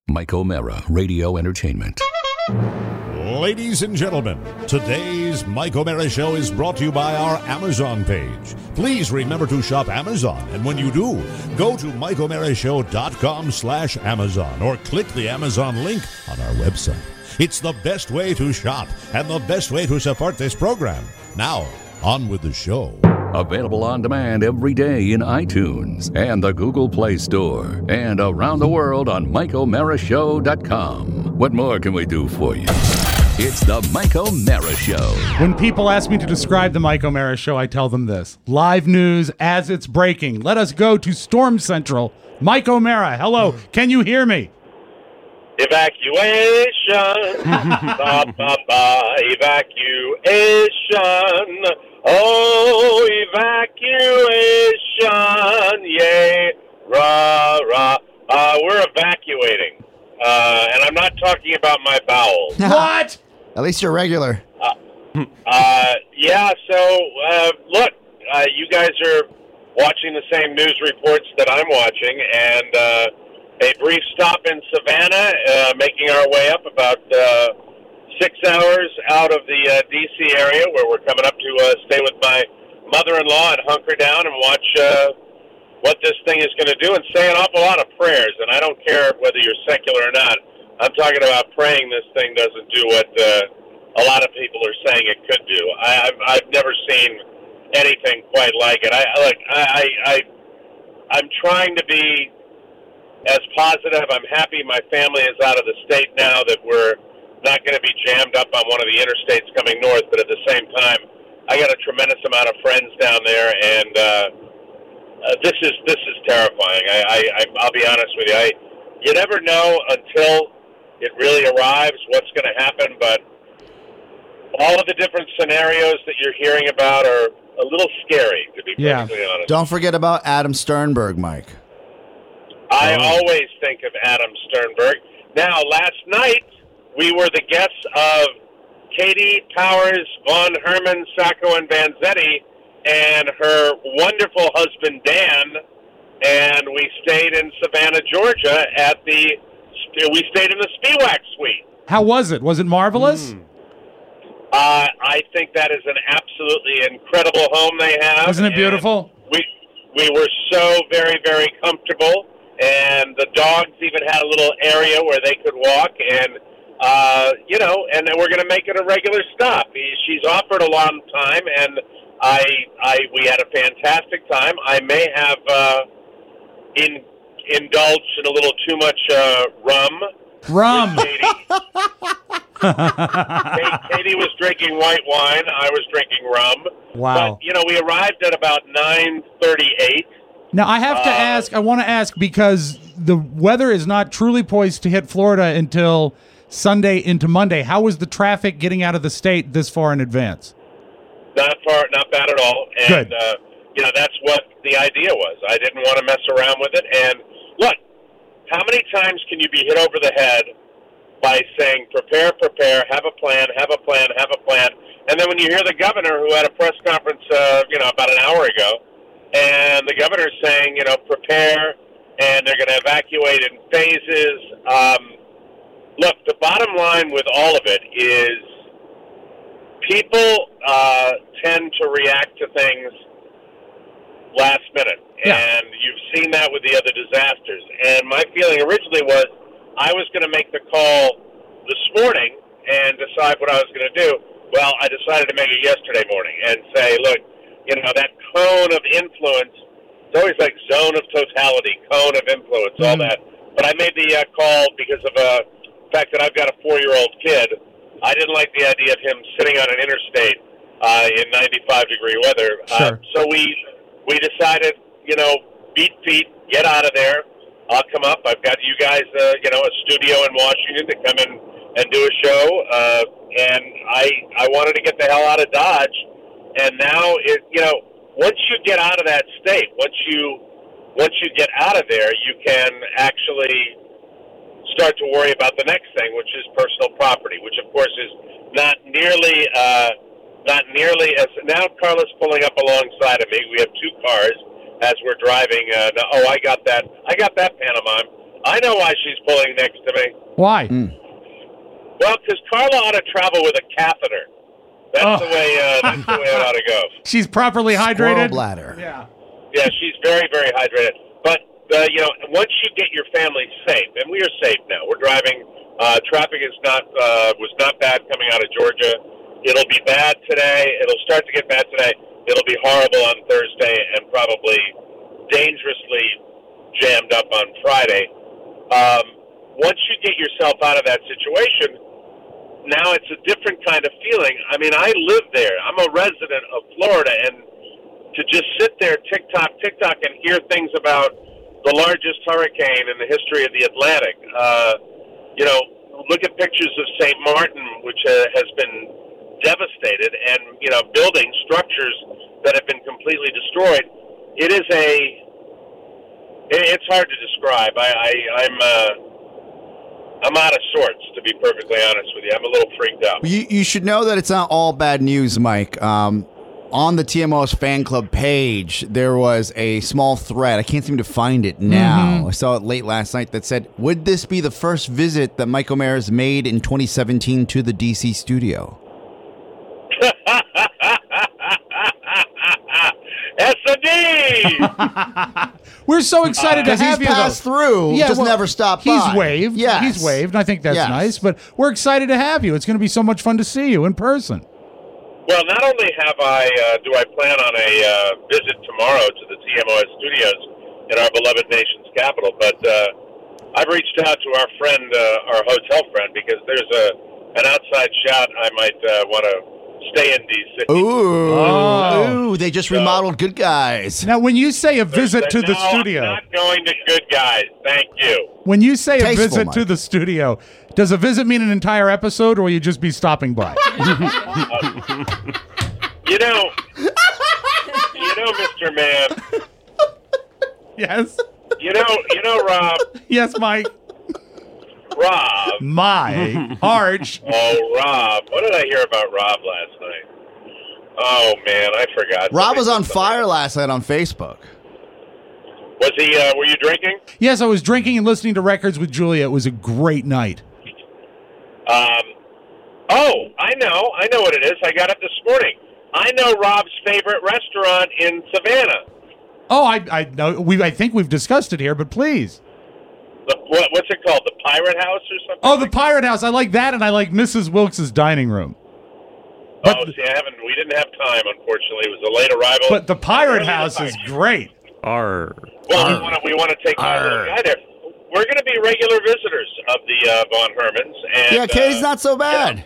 Mike O'Mara, Radio Entertainment. Ladies and gentlemen, today's Mike O'Mara Show is brought to you by our Amazon page. Please remember to shop Amazon, and when you do, go to MikeO'MaraShow.com/Amazon or click the Amazon link on our website. It's the best way to shop and the best way to support this program. Now, on with the show. Available on demand every day in iTunes and the Google Play Store and around the world on MikeO'MaraShow.com. What more can we do for you? It's the Mike O'Mara Show. When people ask me to describe the Mike O'Mara Show, I tell them this. Live news as it's breaking. Let us go to Storm Central. Mike O'Mara, hello. Can you hear me? Evacuation. Ba, ba, ba. Evacuation. Oh, evacuation. Yay. Rah, rah. We're evacuating. And I'm not talking about my bowels. What? At least you're regular. Yeah, so, look, you guys are watching the same news reports that I'm watching, and a brief stop in Savannah, making our way up about 6 hours out of the D.C. area, where we're coming up to stay with my mother-in-law and hunker down and watch what this thing is going to do, and say an awful lot of prayers. And I don't care whether you're secular or not. I'm talking about praying this thing doesn't do what a lot of people are saying it could do. I've never seen anything quite like it. I'm trying to be as positive. I'm happy my family is out of the state now, that we're not going to be jammed up on one of the interstates coming north. But at the same time, I got a tremendous amount of friends down there, and this is terrifying. I'll be honest with you. You never know until it really arrives what's going to happen, but all of the different scenarios that you're hearing about are a little scary, to be perfectly honest. Don't forget about Adam Sternberg, Mike. I always think of Adam Sternberg. Now, last night, we were the guests of Katie Powers, Von Herman, Sacco, and Vanzetti, and her wonderful husband, Dan, and we stayed in Savannah, Georgia we stayed in the Spiewak Suite. How was it? Was it marvelous? I think that is an absolutely incredible home they have. Wasn't it beautiful? We were so very, very comfortable, and the dogs even had a little area where they could walk, and and then we're going to make it a regular stop. She's offered a long time, and we had a fantastic time. I may have indulged in a little too much rum. Katie was drinking white wine. I was drinking rum. Wow. But, we arrived at about 9:38. Now, I have to ask, I want to ask, because the weather is not truly poised to hit Florida until Sunday into Monday. How was the traffic getting out of the state this far in advance? Not bad at all. And, Good. That's what the idea was. I didn't want to mess around with it. And, look, how many times can you be hit over the head by saying, prepare, have a plan, and then when you hear the governor, who had a press conference, about an hour ago, and the governor's saying, prepare, and they're going to evacuate in phases. Look, the bottom line with all of it is people tend to react to things last minute, and you've seen that with the other disasters. And my feeling originally was I was going to make the call this morning and decide what I was going to do. Well, I decided to make it yesterday morning and say, look, that cone of influence, it's always like zone of totality, cone of influence, all that. But I made the call because of the fact that I've got a 4-year-old kid. I didn't like the idea of him sitting on an interstate in 95-degree weather. Sure. So we decided, beat feet, get out of there. I'll come up. I've got you guys, a studio in Washington to come in and do a show. And I wanted to get the hell out of Dodge. And now, once you get out of that state, once you get out of there, you can actually start to worry about the next thing, which is personal property, which of course is not nearly as. Now Carla's pulling up alongside of me. We have two cars as we're driving. I got that pantomime. I know why she's pulling next to me. Why? Well, because Carla ought to travel with a catheter. That's the way it ought to go. She's properly Squirrel hydrated. bladder. Yeah. Yeah, she's very, very hydrated. But, once you get your family safe, and we are safe now. We're driving. Traffic was not bad coming out of Georgia. It'll be bad today. It'll start to get bad today. It'll be horrible on Thursday and probably dangerously jammed up on Friday. Once you get yourself out of that situation, now it's a different kind of feeling. I mean, I live there. I'm a resident of Florida, and to just sit there, tick-tock, and hear things about the largest hurricane in the history of the Atlantic, look at pictures of St. Martin, which has been devastated, and, buildings, structures that have been completely destroyed. It's hard to describe. I'm out of sorts, to be perfectly honest with you. I'm a little freaked out. You should know that it's not all bad news, Mike. On the TMOS fan club page, there was a small thread. I can't seem to find it now. I saw it late last night that said, would this be the first visit that Mike O'Meara has made in 2017 to the DC studio? S&D! We're so excited to have He's you, passed though. through, just never stopped by. He's waved. Yes. He's waved, and I think that's Yes. nice. But we're excited to have you. It's going to be so much fun to see you in person. Well, not only do I plan on a visit tomorrow to the TMOS studios in our beloved nation's capital, but I've reached out to our friend, our hotel friend, because there's an outside shot I might want to stay in D.C. Ooh, they just remodeled Good Guys. Now, when you say a visit to the No, studio, I'm not going to Good Guys. Thank you. when you say a Tasteful, visit to Mike. the studio, does a visit mean an entire episode, or will you just be stopping by? Mr. Man. Yes. Rob. Yes, Mike. Rob. My Arch. Oh, Rob. What did I hear about Rob last night? Oh, man, I forgot. Rob was on fire last night on Facebook. Was he, were you drinking? Yes, I was drinking and listening to records with Julia. It was a great night. I know what it is. I got up this morning. I know Rob's favorite restaurant in Savannah. Oh, I know. I think we've discussed it here, but please. What's it called? The Pirate House or something? Oh, the Pirate House. I like that, and I like Mrs. Wilkes' dining room. We didn't have time, unfortunately. It was a late arrival. But the Pirate House is great. Arr. Well, we want to take my little guy there. We're going to be regular visitors of the Von Hermans. And, Yeah, Katie's not so bad.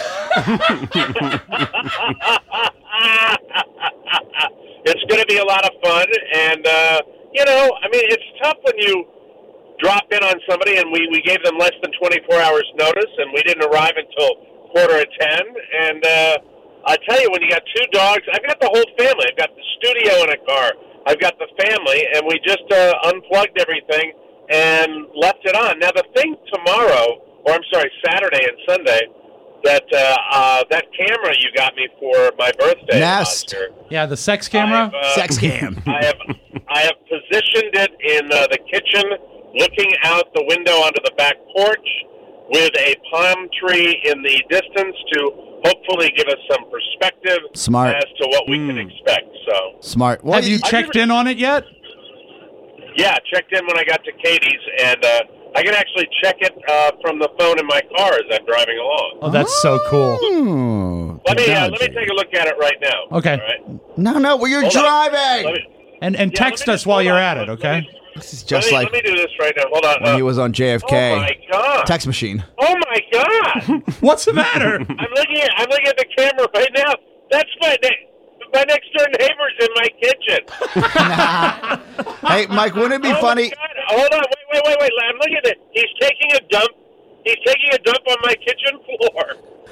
It's going to be a lot of fun. And, it's tough when you drop in on somebody and we gave them less than 24 hours notice and we didn't arrive until 9:45. And I tell you, when you got two dogs, I've got the whole family. I've got the studio in a car. I've got the family, and we just unplugged everything and left it on. Now, the thing Saturday and Sunday, that camera you got me for my birthday. Nest. Oscar, Yeah, the sex camera. Sex cam. I have positioned it in the kitchen, looking out the window onto the back porch, with a palm tree in the distance to hopefully give us some perspective Smart. as to what we can expect. So, Smart. Well, Have you checked in on it yet? yeah, checked in when I got to Katie's, and I can actually check it from the phone in my car as I'm driving along. Oh, that's so cool. Let me technology. take a look at it right now. Okay. All right? No, well, you're Hold on. driving. Let me- And text let me us just- while hold you're on. at it, okay? This is Let just me, like let me do this right now. Hold on. when he was on JFK. Oh my God! Text machine. Oh my God! What's the matter? I'm looking at the camera right now. That's my next door neighbor's in my kitchen. Hey, Mike, wouldn't it be funny? My God. Hold on, wait. I'm looking at it. He's taking a dump. He's taking a dump on my kitchen floor.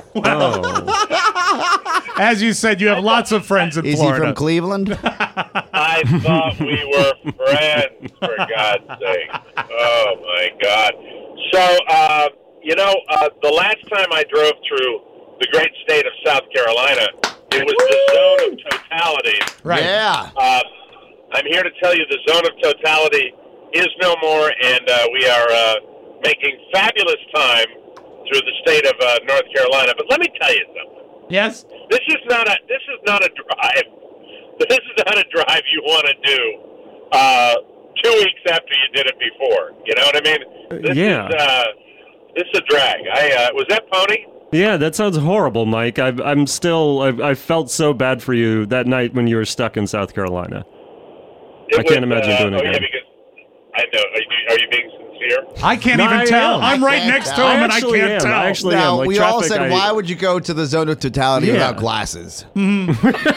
Oh. As you said, you have lots of friends in Is Florida. he from Cleveland? I thought we were friends, for God's sake. Oh, my God. So, the last time I drove through the great state of South Carolina, it was the zone of totality. Right. Yeah. I'm here to tell you the zone of totality is no more, and we are making fabulous time through the state of North Carolina. But let me tell you something. Yes. This is not a drive. This is not a drive you want to do 2 weeks after you did it before. You know what I mean? This is a drag. Was that Pony? Yeah, that sounds horrible, Mike. I felt so bad for you that night when you were stuck in South Carolina. I can't imagine doing it again. Yeah, because I know. Are you being sincere? I can't even tell. I'm right next to him, and I can't tell. I actually Now, am. Like, we all said, why would you go to the zone of totality without glasses? I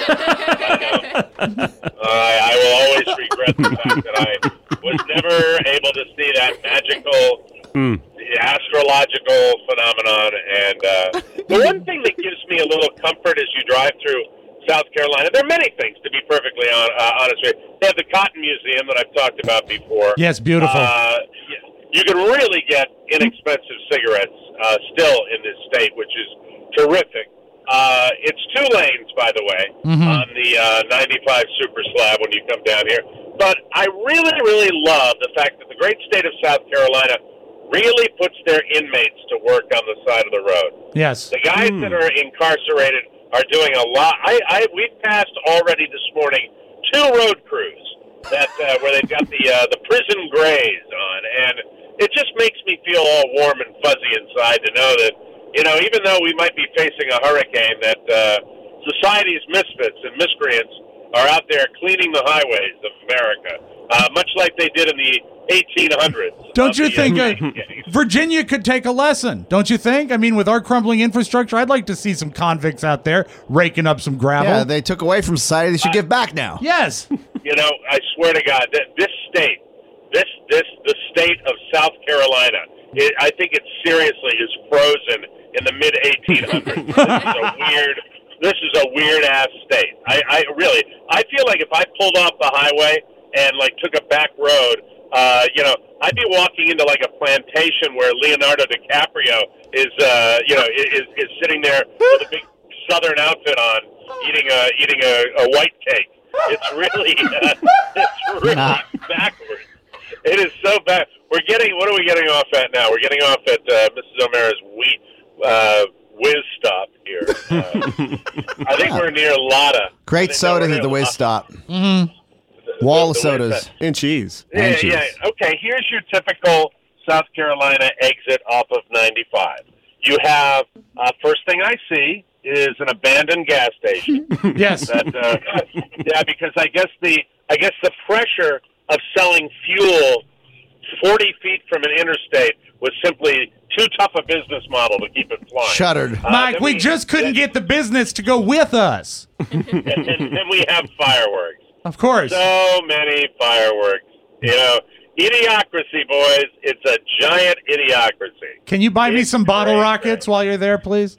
will always regret the fact that I was never able to see that magical astrological phenomenon. And the one thing that gives me a little comfort as you drive through South Carolina, there are many things, to be perfectly honest with you. They have the Cotton Museum that I've talked about before. Yes, beautiful. You can really get inexpensive cigarettes still in this state, which is terrific. It's 2 lanes, by the way, on the 95 Super Slab when you come down here. But I really, really love the fact that the great state of South Carolina really puts their inmates to work on the side of the road. Yes. The guys that are incarcerated are doing a lot. We've passed already this morning 2 road crews that where they've got the prison grays on, and it just makes me feel all warm and fuzzy inside to know that, you know, even though we might be facing a hurricane, that society's misfits and miscreants are out there cleaning the highways of America, much like they did in the 1800s. Don't you think Virginia could take a lesson? Don't you think? I mean, with our crumbling infrastructure, I'd like to see some convicts out there raking up some gravel. Yeah, they took away from society. They should give back now. Yes. You know, I swear to God, that this state, the state of South Carolina, I think it seriously is frozen in the mid 1800s. This is a weird ass state. I feel like if I pulled off the highway and like took a back road, I'd be walking into like a plantation where Leonardo DiCaprio is sitting there with a big Southern outfit on, eating a white cake. It's really backwards. It is so bad. What are we getting off at now? We're getting off at Mrs. O'Mara's Whiz Stop here. I think we're near Lotta. Great sodas at the Whiz Stop. Wall of sodas. And cheese. Yeah. Okay, here's your typical South Carolina exit off of 95. You have, first thing I see is an abandoned gas station. Yes. Because I guess the pressure of selling fuel 40 feet from an interstate was simply too tough a business model to keep it flying. Shuttered. Mike, we just couldn't get the business to go with us. And we have fireworks. Of course. So many fireworks. You know, idiocracy, boys. It's a giant idiocracy. Can you buy me some bottle rockets while you're there, please?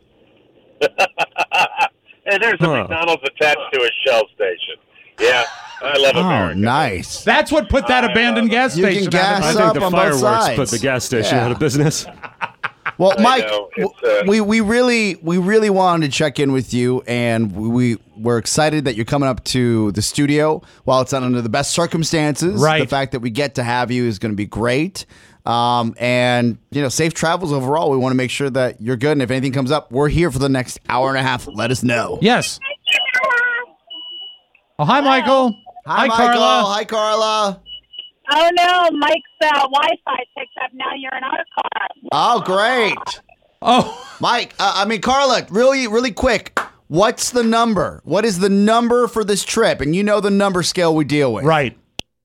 And there's a McDonald's attached to a Shell station. Yeah, I love America. Oh, nice. That's what put that abandoned gas You station can gas I out of think up the on both fireworks sides. put the gas station out of business. Well, Mike, know, we really wanted to check in with you, and we're excited that you're coming up to the studio. While it's not under the best circumstances, Right. the fact that we get to have you is going to be great. And safe travels overall. We want to make sure that you're good, and if anything comes up, we're here for the next hour and a half. Let us know. Yes. Oh, hi, Michael. Hi, Michael. Carla. Hi, Carla. Oh no, Mike's Wi-Fi picked up. Now you're in our car. Oh, great. Oh, Mike, Carla, really quick. What's the number? What is the number for this trip? And you know the number scale we deal with. right.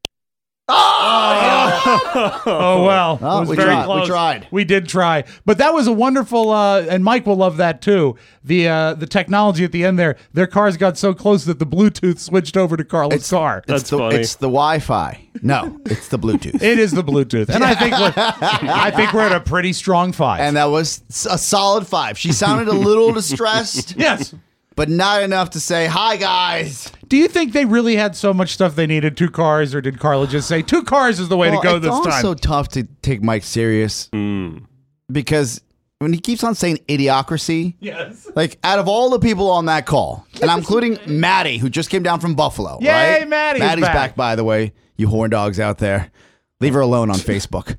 Oh, well. Oh, it was we very tried. close. We tried. We did try. But that was a wonderful, and Mike will love that too. The technology at the end there, their cars got so close that the Bluetooth switched over to Carla's car. That's funny. It's the Wi-Fi. No, it's the Bluetooth. It is the Bluetooth. And I think we're at a pretty strong 5. And that was a solid 5. She sounded a little distressed, yes. but not enough to say, hi, guys. Do you think they really had so much stuff they needed 2 cars, or did Carla just say 2 cars is the way to go this It's time? also tough to take Mike serious because when he keeps on saying idiocracy, Yes. like out of all the people on that call, and I'm including Maddie, who just came down from Buffalo. Yay, right? Maddie's Maddie's back. back, by the way, you horn dogs out there. Leave her alone on Facebook.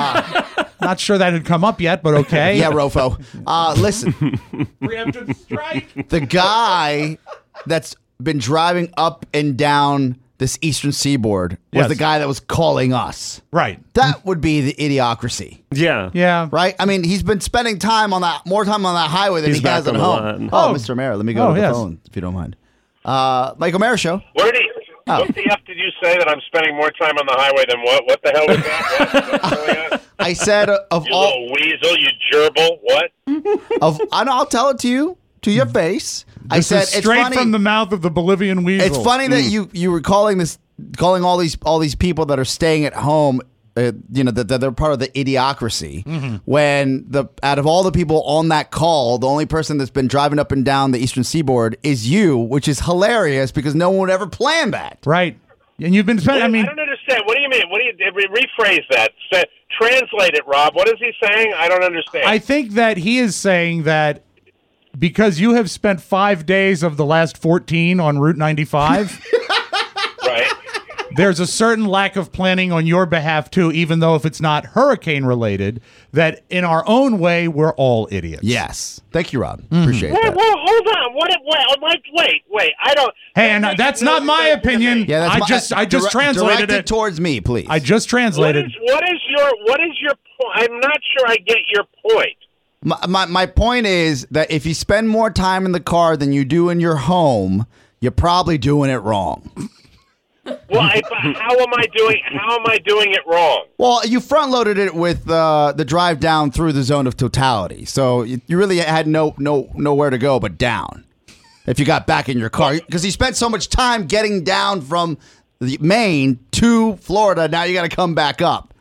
Not sure that had come up yet, but okay. Yeah, Rofo. Listen, Preemptive strike. the guy that's been driving up and down this Eastern Seaboard was Yes. the guy that was calling us. Right. That would be the idiocracy, Yeah. Yeah. right? I mean, he's been spending more time on that highway than He's he has back at on the home. line. Oh, Oh. Mr. Mayor, let me go to the yes. phone, if you don't mind. Mike O'Mara Show. What the F did you say that I'm spending more time on the highway than what? What the hell was that? What's going on? I said of You all little weasel, you gerbil. What? I'll tell it to you, to your face. I This said is it's straight funny. from the mouth of the Bolivian weasel. It's funny that you were calling all these people that are staying at home, that they're part of the idiocracy. When out of all the people on that call, the only person that's been driving up and down the Eastern Seaboard is you, which is hilarious because no one would ever plan that. Right. And you've been spending, I don't understand. What do you mean? What do you rephrase that? Translate it, Rob. What is he saying? I don't understand. I think that he is saying that because you have spent 5 days of the last 14 on Route 95, right. there's a certain lack of planning on your behalf too, even though if it's not hurricane related, that in our own way, we're all idiots. Yes. Thank you, Rob. Appreciate Well, that. hold on. Wait. I don't. Hey, and that's not my opinion. Yeah, that's I just translated direct it. towards me, please. I just translated. What is your point? I'm not sure I get your point. My point is that if you spend more time in the car than you do in your home, you're probably doing it wrong. Well, how am I doing it wrong? Well, you front loaded it with the drive down through the zone of totality, so you really had nowhere to go but down. If you got back in your car, because you spent so much time getting down from Maine to Florida, now you got to come back up.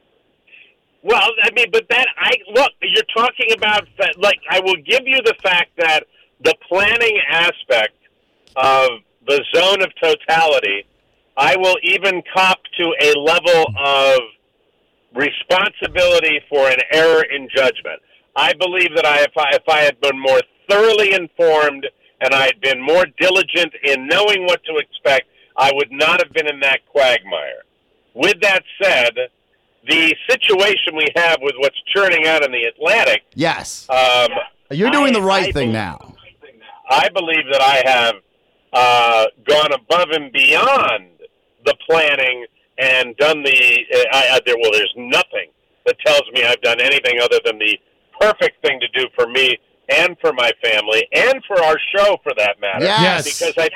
Well, I mean, but look, you're talking about that. Like, I will give you the fact that the planning aspect of the zone of totality, I will even cop to a level of responsibility for an error in judgment. I believe that if I had been more thoroughly informed and I had been more diligent in knowing what to expect, I would not have been in that quagmire. With that said, the situation we have with what's churning out in the Atlantic. Yes. You're doing the right thing now. I believe that I have gone above and beyond the planning and done there's nothing that tells me I've done anything other than the perfect thing to do for me and for my family and for our show, for that matter. Yes. Because I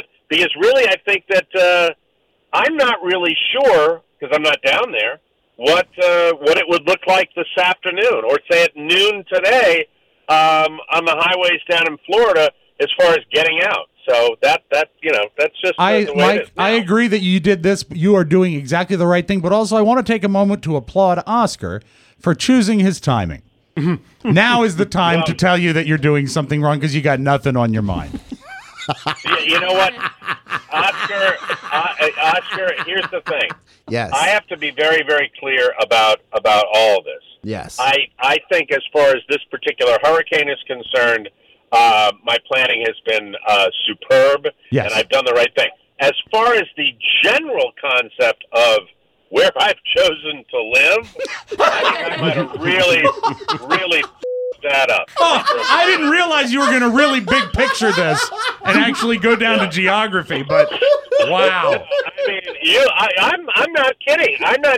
think that I'm not really sure, because I'm not down there, what it would look like this afternoon, or say at noon today on the highways down in Florida as far as getting out. So that's just the way Mike, it is now. I agree that you did this. You are doing exactly the right thing, but also I want to take a moment to applaud Oscar for choosing his timing. Now is the time to tell you that you're doing something wrong because you got nothing on your mind. You know what, Oscar, here's the thing. Yes. I have to be very, very clear about all of this. Yes. I think as far as this particular hurricane is concerned, my planning has been superb, Yes. and I've done the right thing. As far as the general concept of where I've chosen to live, I think I might have really, really that up. Oh, I didn't realize you were going to really big picture this and actually go down to geography, but wow. I mean, I'm not kidding.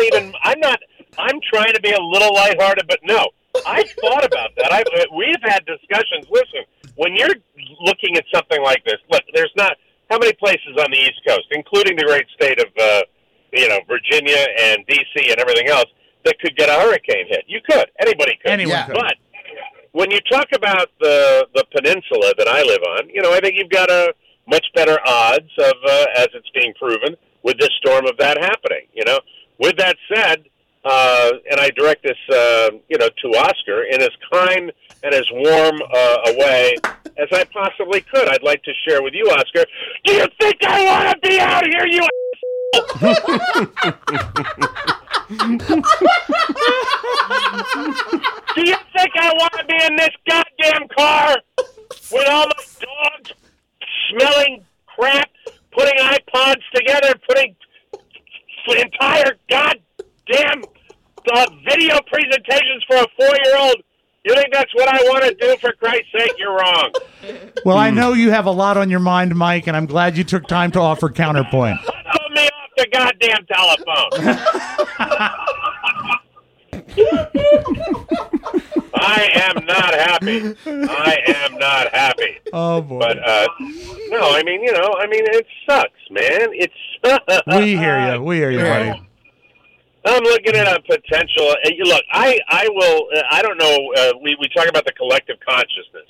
I'm trying to be a little lighthearted, but no, I thought about that. We've had discussions. Listen, when you're looking at something like this, look, there's not how many places on the East Coast, including the great state of, Virginia and D.C. and everything else, that could get a hurricane hit. You could. Anybody could. Anyone could. But when you talk about the peninsula that I live on, I think you've got a much better odds of, as it's being proven, with this storm of that happening. With that said, and I direct this, to Oscar in as kind and as warm a way as I possibly could. I'd like to share with you, Oscar. Do you think I want to be out here, you? Do you think I want to be in this goddamn car with all my dogs smelling crap, putting iPods together, putting the entire 4-year-old. You think that's what I want to do? For Christ's sake, you're wrong. Well, I know you have a lot on your mind, Mike, and I'm glad you took time to offer counterpoint. Put me off the goddamn telephone. I am not happy. Oh, boy. But, no, I mean, it sucks, man. It sucks. We hear you, buddy. I'm looking at a potential. Look, I will. I don't know. We talk about the collective consciousness.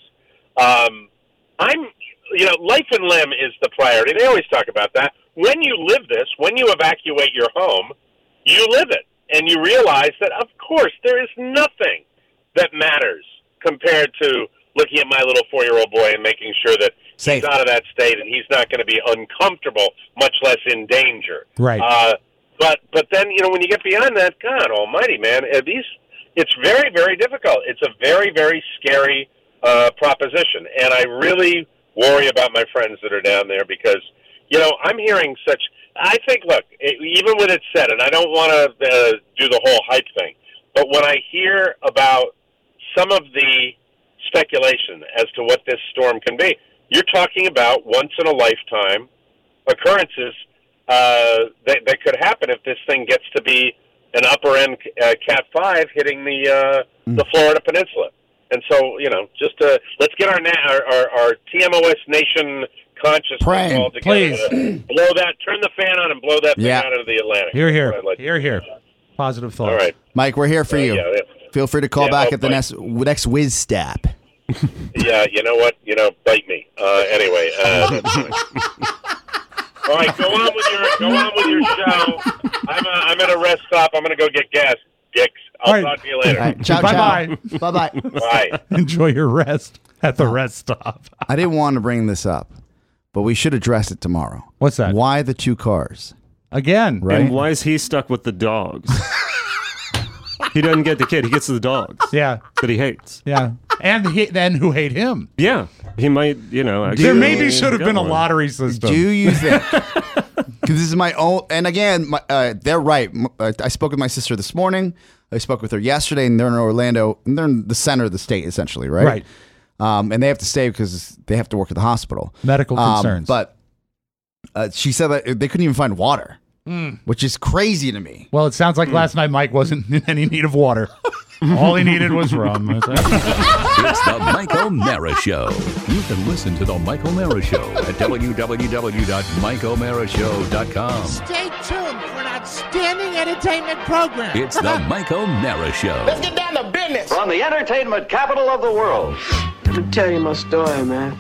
Life and limb is the priority. They always talk about that. When you live this, when you evacuate your home, you live it, and you realize that, of course, there is nothing that matters compared to looking at my little 4-year-old boy and making sure that he's out of that state and he's not going to be uncomfortable, much less in danger. Right. But then, when you get beyond that, God almighty, man, it's very, very difficult. It's a very, very scary proposition. And I really worry about my friends that are down there because, I'm hearing such... I think, look, even with it said, and I don't want to do the whole hype thing, but when I hear about some of the speculation as to what this storm can be, you're talking about once-in-a-lifetime occurrences that could happen if this thing gets to be an upper-end Cat 5 hitting the Florida Peninsula. And so, let's get our TMOS Nation consciousness all together. Please. Blow that, turn the fan on and blow that thing out into the Atlantic. Here. Positive thoughts. All right. Mike, we're here for you. Yeah. Feel free to call back at the next whiz stap. Yeah, you know what? Bite me. Anyway. All right, go on with your show. I'm at a rest stop. I'm going to go get gas, dicks. I'll talk to you later. Right, ciao, Bye-bye. ciao. Bye-bye. Bye. Enjoy your rest at the rest stop. I didn't want to bring this up, but we should address it tomorrow. What's that? Why the 2 cars? Again. Right? And why is he stuck with the dogs? He doesn't get the kid. He gets the dogs. Yeah. That he hates. Yeah. And then who hate him? Yeah. He might, actually. There maybe should have been a lottery system. Do you think? Because this is my own. And again, they're right. I spoke with my sister this morning. I spoke with her yesterday, and they're in Orlando. And they're in the center of the state, essentially, right? Right. And they have to stay because they have to work at the hospital. Medical concerns. But she said that they couldn't even find water, which is crazy to me. Well, it sounds like last night Mike wasn't in any need of water. All he needed was rum. It's the Mike O'Mara Show. You can listen to the Mike O'Mara Show at www.mikeomarashow.com. Stay tuned for an outstanding entertainment program. It's the Mike O'Mara Show. Let's get down to business. From the entertainment capital of the world. Let me tell you my story, man.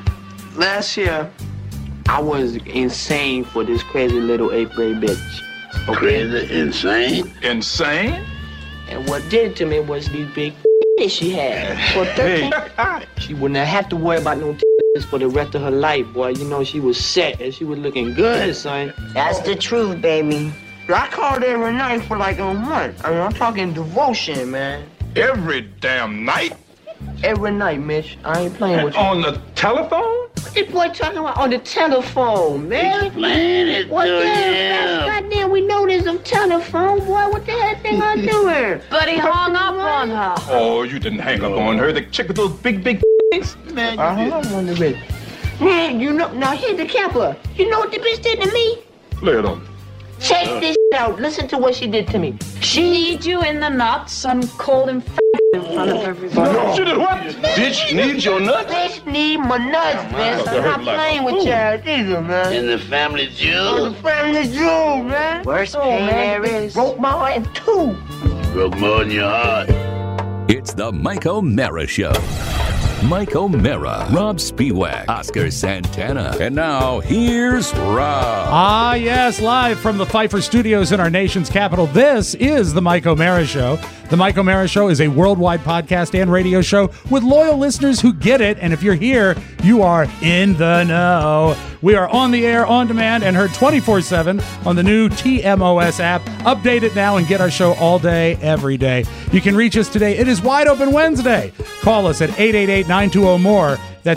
Last year, I was insane for this crazy little 8th grade bitch. Okay? Crazy, insane? Insane? And what did it to me was these big she had. For 13, she wouldn't have to worry about no for the rest of her life, boy. She was set and she was looking good, son. That's the truth, baby. I called every night for like a month. I'm talking devotion, man. Every damn night? Every night, Mitch. I ain't playing with you. On the telephone? This boy talking about on the telephone, man. Explain it What to the hell? him. Goddamn, we know there's a telephone, boy. What the hell thing I doing? But he hung up on her. Oh, you didn't hang up on her. The chick with those big things? Man, I hung up on the bitch. Man, now here's the capper. You know what the bitch did to me? Lay it on. Check this out. Listen to what she did to me. She need you in the nuts and cold and in front of everybody. She did what? Bitch needs your nuts? Bitch need my nuts, bitch. I'm not playing with y'all either, man. In the family jewel? The family jewel, man. Worst pain there is. Broke my heart in 2. Broke more than your heart. It's the Mike O'Mara Show. Mike O'Mara, Rob Spiewak, Oscar Santana. And now, here's Rob. Ah, yes, live from the Pfeiffer Studios in our nation's capital. This is the Mike O'Mara Show. The Mike O'Mara Show is a worldwide podcast and radio show with loyal listeners who get it. And if you're here, you are in the know. We are on the air, on demand, and heard 24/7 on the new TMOS app. Update it now and get our show all day, every day. You can reach us today. It is Wide Open Wednesday. Call us at 888-920-MORE. That's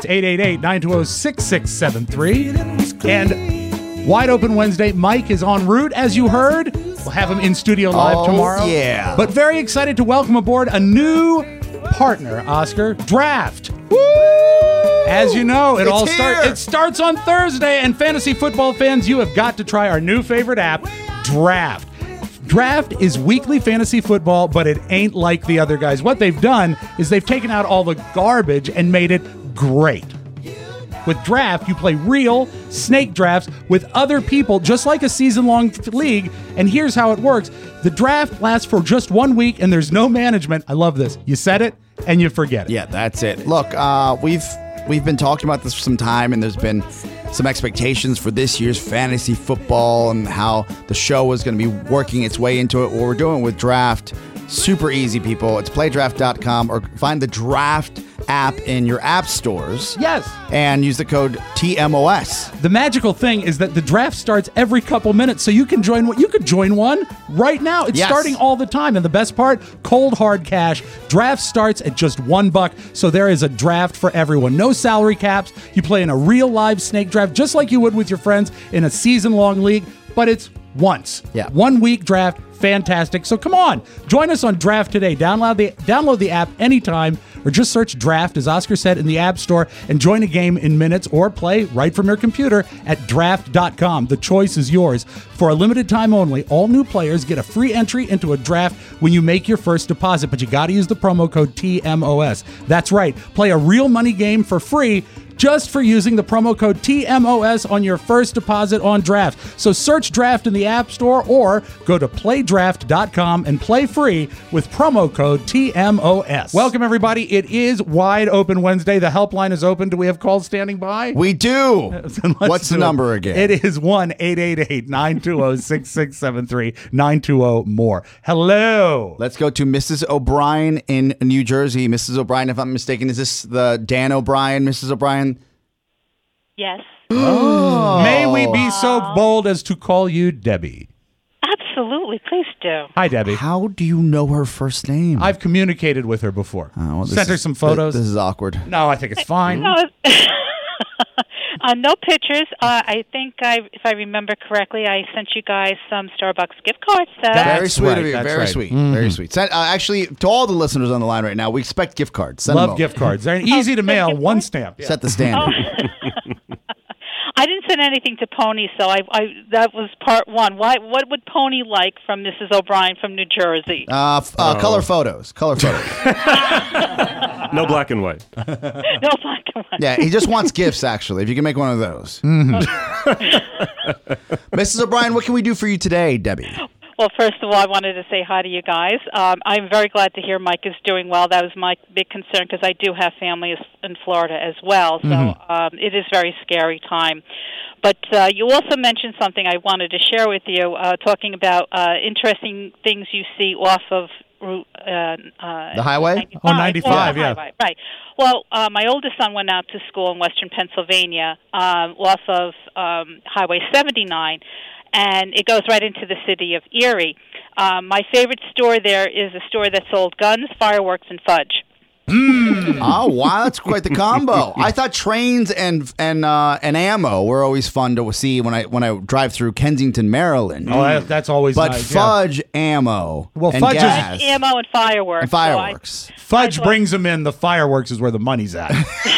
888-920-6673. And Wide Open Wednesday, Mike is en route, as you heard, We'll have him in studio live tomorrow. Yeah. But very excited to welcome aboard a new partner, Oscar, Draft. As you know, it starts on Thursday, and fantasy football fans, you have got to try our new favorite app, Draft. Draft is weekly fantasy football, but it ain't like the other guys. What they've done is they've taken out all the garbage and made it great. With Draft, you play real snake drafts with other people, just like a season-long league. And here's how it works. The draft lasts for just 1 week, and there's no management. I love this. You set it, and you forget it. Yeah, that's it. Look, we've been talking about this for some time, and there's been some expectations for this year's fantasy football and how the show is going to be working its way into it. What we're doing with Draft, super easy, people. It's playdraft.com, or find the Draft app in your app stores. Yes. And use the code TMOS. The magical thing is that the draft starts every couple minutes, so you can join one right now. It's starting all the time. And the best part, cold hard cash. Draft starts at just $1, so there is a draft for everyone. No salary caps. You play in a real live snake draft, just like you would with your friends in a season-long league, but it's once. Yeah. 1 week draft. Fantastic. So come on, join us on Draft today. Download the app anytime, or just search Draft, as Oscar said, in the App Store, and join a game in minutes, or play right from your computer at draft.com. The choice is yours. For a limited time only, all new players get a free entry into a draft when you make your first deposit, but you got to use the promo code TMOS. That's right. Play a real money game for free just for using the promo code TMOS on your first deposit on Draft. So search Draft in the App Store, or go to playdraft.com and play free with promo code TMOS. Welcome, everybody. It is Wide Open Wednesday. The helpline is open. Do we have calls standing by? We do. What's the number again? It is 1-888-920-6673, 920-MORE. Hello. Let's go to Mrs. O'Brien in New Jersey. Mrs. O'Brien, if I'm mistaken, is this the Dan O'Brien, Mrs. O'Brien? Yes. Oh. May we be so bold as to call you Debbie? Absolutely. Please do. Hi, Debbie. How do you know her first name? I've communicated with her before. Sent her some photos. This is awkward. No, I think it's fine. No pictures. I think if I remember correctly, I sent you guys some Starbucks gift cards. So. Very sweet of you. Very sweet. Mm-hmm. Very sweet. Actually, to all the listeners on the line right now, we expect gift cards. Love gift cards. They're easy to mail. One stamp. Yeah. Set the standard. I didn't send anything to Pony, so I that was part one. What would Pony like from Mrs. O'Brien from New Jersey? Color photos. No black and white. No black and white. Yeah, he just wants gifts, actually, if you can make one of those. Mm-hmm. Mrs. O'Brien, what can we do for you today, Debbie? Well, first of all, I wanted to say hi to you guys. I'm very glad to hear Mike is doing well. That was my big concern, because I do have family in Florida as well. So it is a very scary time. But you also mentioned something I wanted to share with you, talking about interesting things you see off of the highway? 95, yeah. Highway, right. Well, my oldest son went out to school in western Pennsylvania off of Highway 79, and it goes right into the city of Erie. My favorite store there is a store that sold guns, fireworks, and fudge. Oh wow, that's quite the combo. I thought trains and ammo were always fun to see when I drive through Kensington, Maryland. Oh, that's always but nice. fudge, ammo, well, and fudge gas. Is ammo and fireworks. And fireworks. Fudge brings them in. The fireworks is where the money's at.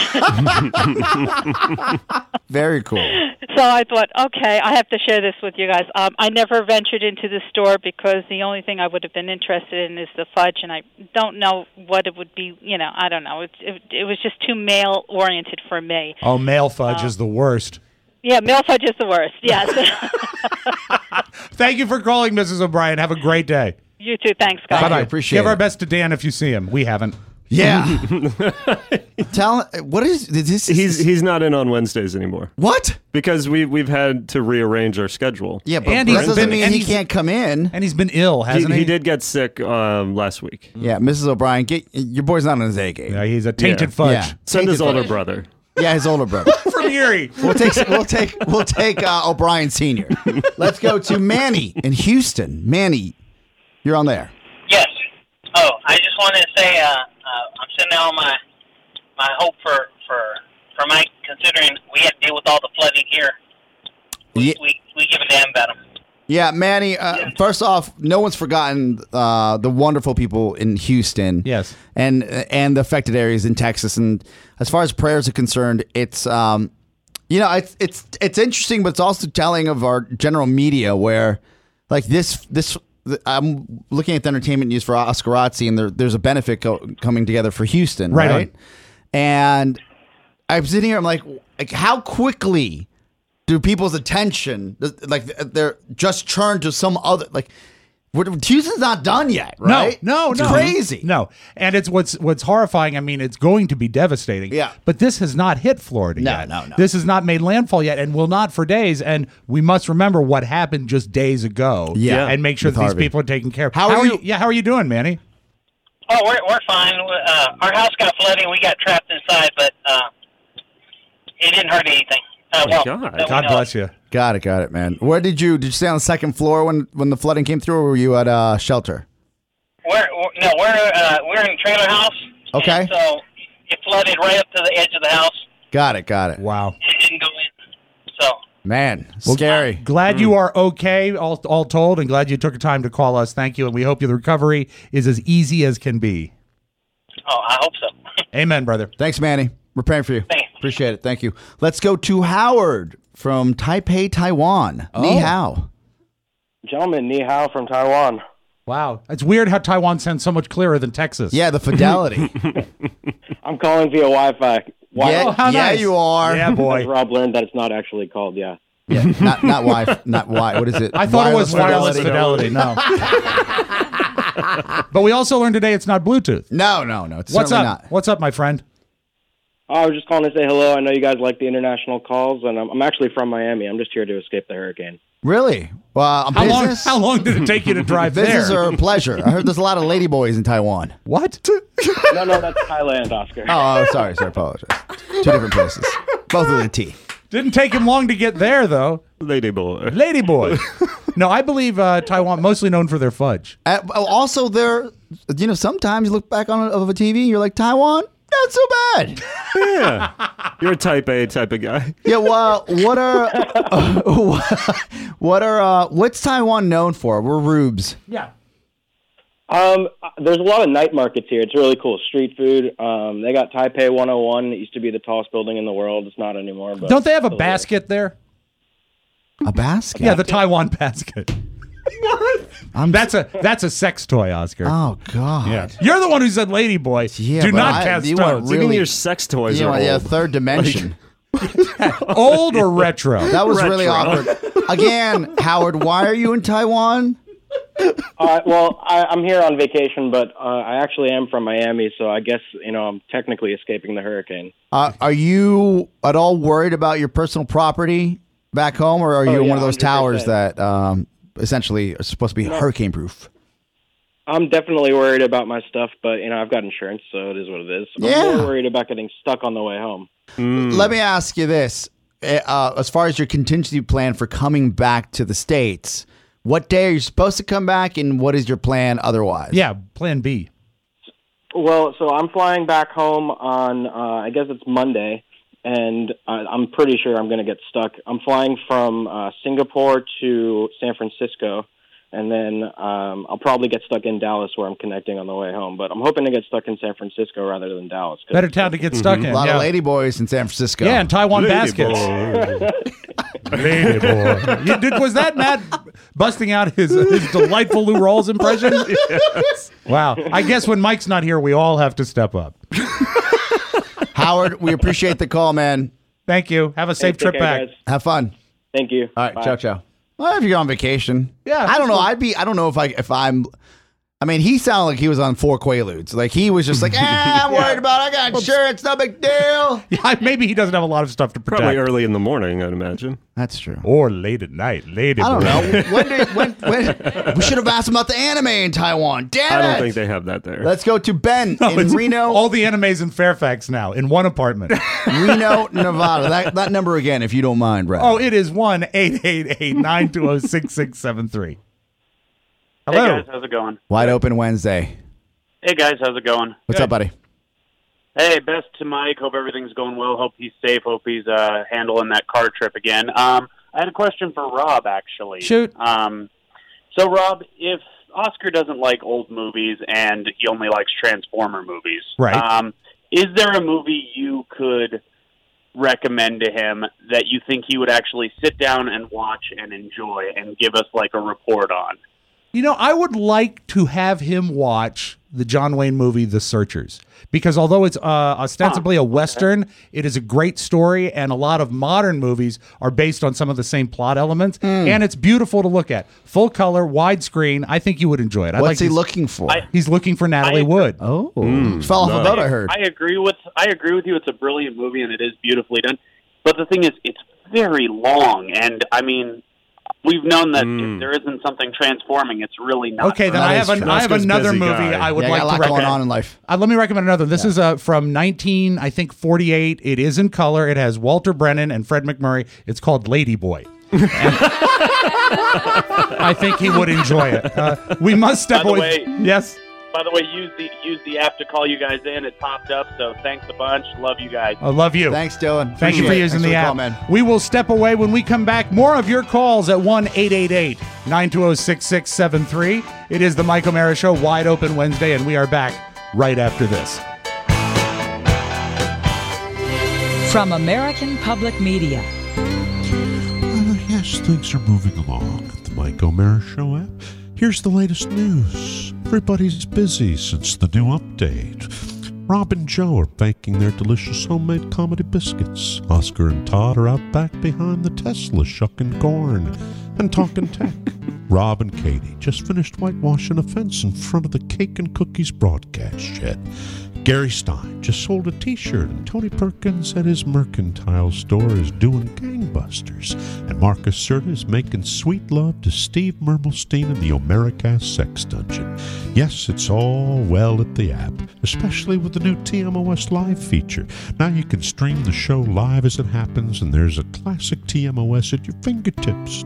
Very cool. So I thought, okay, I have to share this with you guys. I never ventured into the store because the only thing I would have been interested in is the fudge, and I don't know what it would be. I don't know. It was just too male-oriented for me. Oh, male fudge is the worst. Yeah, male fudge is the worst, yes. Thank you for calling, Mrs. O'Brien. Have a great day. You too. Thanks, guys. Bye-bye. Appreciate Give it. our best to Dan if you see him. We haven't. Yeah. What is this? He's not in on Wednesdays anymore. What? Because we've had to rearrange our schedule. Yeah, but that doesn't mean he can't come in. And he's been ill, hasn't he? He did get sick last week. Yeah, Mrs. O'Brien, your boy's not on his A game. Yeah, he's a tainted fudge. Yeah. Send his older brother. Yeah, his older brother. From Erie. We'll take O'Brien Sr. Let's go to Manny in Houston. Manny, you're on there. Yes. Oh, I just wanted to say I'm sending out my hope for Mike, considering we had to deal with all the flooding here. We give a damn about him. Yeah, Manny, first off, no one's forgotten the wonderful people in Houston. Yes. And the affected areas in Texas. And as far as prayers are concerned, it's it's interesting, but it's also telling of our general media where like this I'm looking at the entertainment news for Oscar Razzi, and there's a benefit coming together for Houston, right? And I'm sitting here, I'm like how quickly do people's attention, like they're just turned to some other, like Houston's not done yet, right? No, it's crazy. No, and it's what's horrifying. I mean, it's going to be devastating. Yeah, but this has not hit Florida yet. No. This has not made landfall yet, and will not for days. And we must remember what happened just days ago. Yeah, and make sure that these people are taken care of. How are you? Yeah, how are you doing, Manny? Oh, we're fine. Our house got flooded. We got trapped inside, but it didn't hurt anything. God bless you. Got it, man. Where did you stay on the second floor when the flooding came through, or were you at a shelter? We're in a trailer house. Okay. So it flooded right up to the edge of the house. Got it. Wow. It didn't go in. So. Man, scary. Glad you are okay, all told, and glad you took the time to call us. Thank you, and we hope the recovery is as easy as can be. Oh, I hope so. Amen, brother. Thanks, Manny. We're praying for you. Thanks. Appreciate it. Thank you. Let's go to Howard from Taipei, Taiwan. Oh. Ni hao. Gentlemen, ni hao from Taiwan. Wow. It's weird how Taiwan sounds so much clearer than Texas. Yeah, the fidelity. I'm calling via Wi-Fi. Yeah, how nice. You are. Yeah, boy. Rob learned that it's not actually called, Yeah, not Wi-Fi, not Wi. What is it? I thought it was wireless fidelity. No. But we also learned today it's not Bluetooth. No. It's What's certainly up? not. What's up, my friend? I was just calling to say hello. I know you guys like the international calls, and I'm actually from Miami. I'm just here to escape the hurricane. Really? Well, How long did it take you to drive there? Business or pleasure? I heard there's a lot of ladyboys in Taiwan. What? No, that's Thailand, Oscar. Oh, sorry. Apologize. Two different places. Both with a T. Didn't take him long to get there, though. Ladyboy. No, I believe Taiwan, mostly known for their fudge. Also, sometimes you look back on a TV, you're like, Taiwan? Not so bad. Yeah, you're a type A type of guy. Yeah. Well, what's Taiwan known for? We're rubes. Yeah. There's a lot of night markets here. It's really cool. Street food. They got Taipei 101. It used to be the tallest building in the world. It's not anymore. But don't they have a basket there? A basket? Yeah, the Taiwan basket. What? That's a sex toy, Oscar. Oh God! Yeah. You're the one who said "lady boy." Yeah, do not cast stones. Really, your sex toys are old. Yeah, third dimension. Old or retro? That was really awkward. Again, Howard, why are you in Taiwan? Well, I'm here on vacation, but I actually am from Miami, so I guess I'm technically escaping the hurricane. Are you at all worried about your personal property back home, or are you in one of those 100%. Towers that essentially are supposed to be hurricane proof? I'm definitely worried about my stuff, but I've got insurance, so it is what it is. I'm more worried about getting stuck on the way home. Let me ask you this: as far as your contingency plan for coming back to the States, what day are you supposed to come back, and what is your plan otherwise? Yeah, plan B. Well, so I'm flying back home on I guess it's Monday. And I'm pretty sure I'm going to get stuck. I'm flying from Singapore to San Francisco, and then I'll probably get stuck in Dallas where I'm connecting on the way home. But I'm hoping to get stuck in San Francisco rather than Dallas. Better town to get stuck in. A lot of ladyboys in San Francisco. Yeah, and Taiwan baskets. Ladyboy. Was that Matt busting out his delightful Lou Rawls impression? Yes. Wow. I guess when Mike's not here, we all have to step up. Howard, we appreciate the call, man. Thank you. Have a safe trip back. Guys. Have fun. Thank you. All right, Bye. ciao. Well, if you're on vacation, yeah. I don't know. I don't know if I'm. I mean, he sounded like he was on 4 Quaaludes. Like he was just like, I'm worried about it. I got insurance. No big deal. Yeah, maybe he doesn't have a lot of stuff to protect. Probably early in the morning, I'd imagine. That's true. Or late at night. Lady. I don't know. When we should have asked him about the anime in Taiwan. Damn it. I don't think they have that there. Let's go to Ben in Reno. All the animes in Fairfax now in one apartment. Reno, Nevada. That number again, if you don't mind, Brad. Oh, it is 1-888-920-6673. Hello. Hey guys, how's it going? Wide Open Wednesday. Hey guys, how's it going? What's up, buddy? Hey, best to Mike. Hope everything's going well. Hope he's safe. Hope he's handling that car trip again. I I had a question for Rob, actually. Shoot. So, Rob, if Oscar doesn't like old movies and he only likes Transformer movies, right? Is there a movie you could recommend to him that you think he would actually sit down and watch and enjoy and give us like a report on? You know, I would like to have him watch the John Wayne movie, The Searchers, because although it's ostensibly a Western, it is a great story, and a lot of modern movies are based on some of the same plot elements, and it's beautiful to look at. Full color, widescreen. I think you would enjoy it. What's he looking for? He's looking for Natalie Wood. Oh, fell off a boat, I heard. I agree with you. It's a brilliant movie, and it is beautifully done. But the thing is, it's very long, and I mean, we've known that if there isn't something transforming, it's really not. Okay, then I have another movie I would like to recommend. Going on in life. Let me recommend another. This is from 1948. It is in color. It has Walter Brennan and Fred McMurray. It's called Lady Boy. I think he would enjoy it. We must step away. Yes. By the way, use the app to call you guys in. It popped up, so thanks a bunch. Love you guys. I love you. Thanks, Dylan. Thank you for using the app. We will step away when we come back. More of your calls at 1-888-920-6673. It is the Mike O'Mara Show, Wide Open Wednesday, and we are back right after this. From American Public Media. Yes, things are moving along at the Mike O'Mara Show app. Here's the latest news. Everybody's busy since the new update. Rob and Joe are baking their delicious homemade comedy biscuits. Oscar and Todd are out back behind the Tesla shucking corn and talking tech. Rob and Katie just finished whitewashing a fence in front of the Cake and Cookies broadcast shed. Gary Stein just sold a t-shirt, and Tony Perkins at his mercantile store is doing gangbusters. And Marcus Serta is making sweet love to Steve Mermelstein in the Omericast Sex Dungeon. Yes, it's all well at the app, especially with the new TMOS Live feature. Now you can stream the show live as it happens, and there's a classic TMOS at your fingertips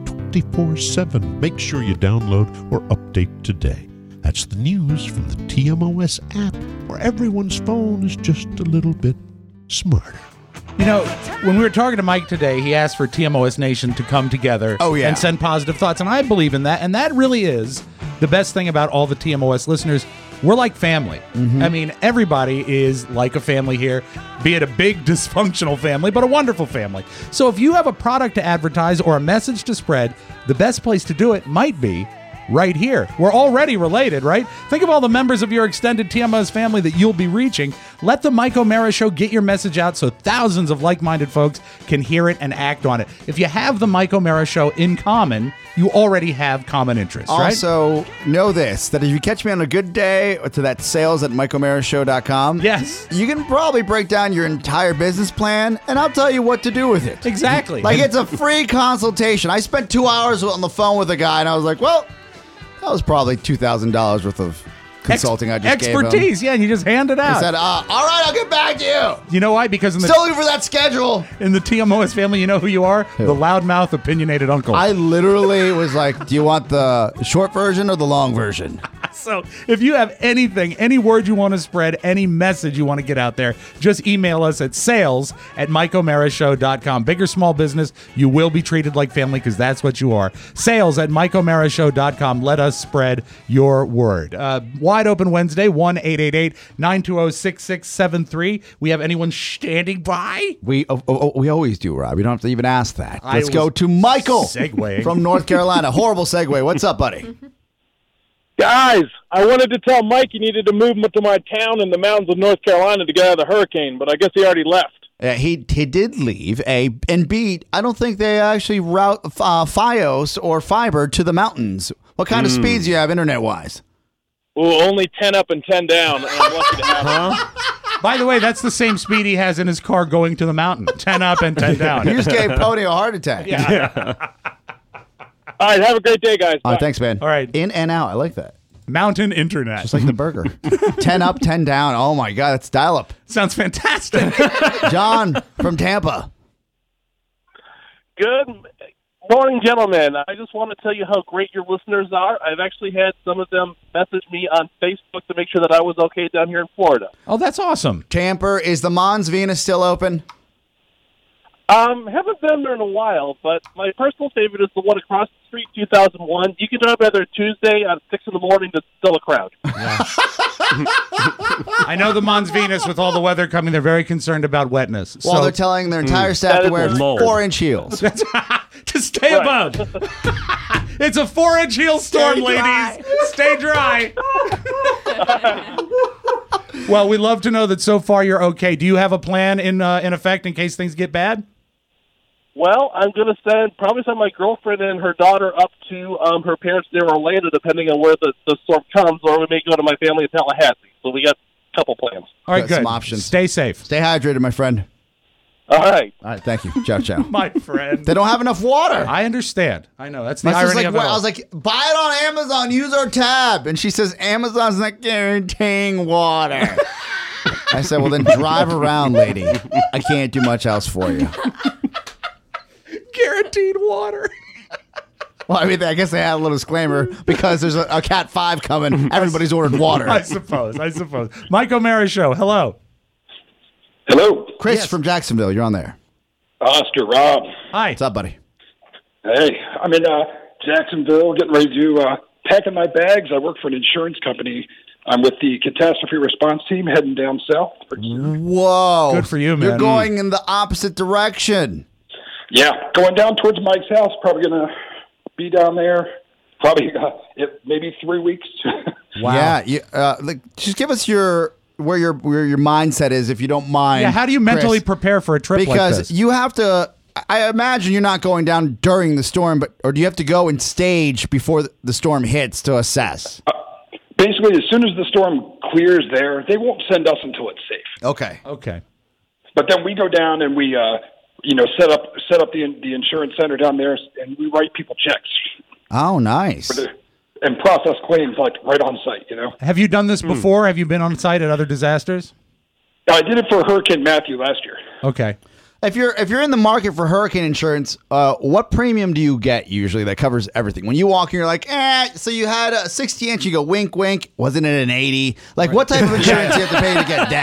24/7. Make sure you download or update today. That's the news from the TMOS app, where everyone's phone is just a little bit smarter. You know, when we were talking to Mike today, he asked for TMOS Nation to come together and send positive thoughts, and I believe in that, and that really is the best thing about all the TMOS listeners. We're like family. I mean, everybody is like a family here, be it a big dysfunctional family, but a wonderful family. So if you have a product to advertise or a message to spread, the best place to do it might be right here. We're already related, right? Think of all the members of your extended TMOS family that you'll be reaching. Let the Mike O'Mara Show get your message out so thousands of like-minded folks can hear it and act on it. If you have the Mike O'Mara Show in common, you already have common interests, right? Also, know this, that if you catch me on a good day to that sales at MikeO'MaraShow.com, yes, you can probably break down your entire business plan, and I'll tell you what to do with it. Exactly. Like, it's a free consultation. I spent 2 hours on the phone with a guy, and I was like, well, that was probably $2,000 worth of consulting I just gave him. Expertise, yeah, and you just hand it out. I said, all right, I'll get back to you. You know why? Because in the still looking for that schedule. In the TMOS family, you know who you are? Who? The loudmouth, opinionated uncle. I literally was like, do you want the short version or the long version? So if you have anything, any word you want to spread, any message you want to get out there, just email us at sales@MikeO'MaraShow.com. Big or small business, you will be treated like family because that's what you are. Sales@MikeO'MaraShow.com. Let us spread your word. Wide Open Wednesday, 1-888-920-6673. We have anyone standing by? We always do, Rob. You don't have to even ask that. Let's go to Michael from North Carolina. Horrible segue. What's up, buddy? Guys, I wanted to tell Mike he needed to move to my town in the mountains of North Carolina to get out of the hurricane, but I guess he already left. He did leave. And B, I don't think they actually route Fios or fiber to the mountains. What kind of speeds do you have internet-wise? Well, only 10 up and 10 down. And I'm lucky to have it. By the way, that's the same speed he has in his car going to the mountain. 10 up and 10 down. You just gave Pony a heart attack. Yeah. All right, have a great day, guys. All right, thanks, man. All right. In and out. I like that. Mountain internet. Just like the burger. 10 up, 10 down. Oh, my God. That's dial-up. Sounds fantastic. John from Tampa. Good morning, gentlemen. I just want to tell you how great your listeners are. I've actually had some of them message me on Facebook to make sure that I was okay down here in Florida. Oh, that's awesome. Tamper, is the Mons Venus still open? Haven't been there in a while, but my personal favorite is the one across the street, 2001. You can drive by there Tuesday at 6 in the morning. There's still a crowd. I know the Mons Venus, with all the weather coming, they're very concerned about wetness. Well, they're telling their entire staff to wear mold. 4-inch heels. To stay above. It's a 4-inch heel storm, ladies. Stay dry. Well, we'd love to know that so far you're okay. Do you have a plan in effect in case things get bad? Well, I'm going to probably send my girlfriend and her daughter up to her parents near Orlando, depending on where the storm comes, or we may go to my family in Tallahassee. So we got a couple plans. All right, good. Some options. Stay safe. Stay hydrated, my friend. All right. All right, thank you. Ciao, ciao. My friend. They don't have enough water. I understand. I know. That's the My sister's irony like, of it all. I was like, buy it on Amazon. Use our tab. And she says, Amazon's not guaranteeing water. I said, well, then drive around, lady. I can't do much else for you. Guaranteed water. Well, I mean, I guess they had a little disclaimer because there's a Cat 5 coming. Everybody's ordered water. I suppose. Mike O'Mara Show. Hello. Hello. Chris from Jacksonville. You're on there. Oscar, Rob. Hi. What's up, buddy? Hey, I'm in Jacksonville getting ready to packing my bags. I work for an insurance company. I'm with the catastrophe response team heading down south. Whoa. Good for you, man. You're going in the opposite direction. Yeah, going down towards Mike's house. Probably going to be down there probably maybe 3 weeks. Wow. Yeah. Just give us where your mindset is, if you don't mind. Yeah, how do you mentally prepare for a trip like this? Because you have to, I imagine you're not going down during the storm, or do you have to go and stage before the storm hits to assess? Basically, as soon as the storm clears there, they won't send us until it's safe. Okay. But then we go down and we, set up the insurance center down there, and we write people checks. Oh, nice. And process claims like right on site. Have you done this before? Have you been on site at other disasters? I did it for Hurricane Matthew last year. Okay. If you're in the market for hurricane insurance, what premium do you get usually that covers everything? When you walk in, you're like, so you had a 60-inch, you go wink, wink. Wasn't it an 80? Like, right. What type of insurance do you have to pay to get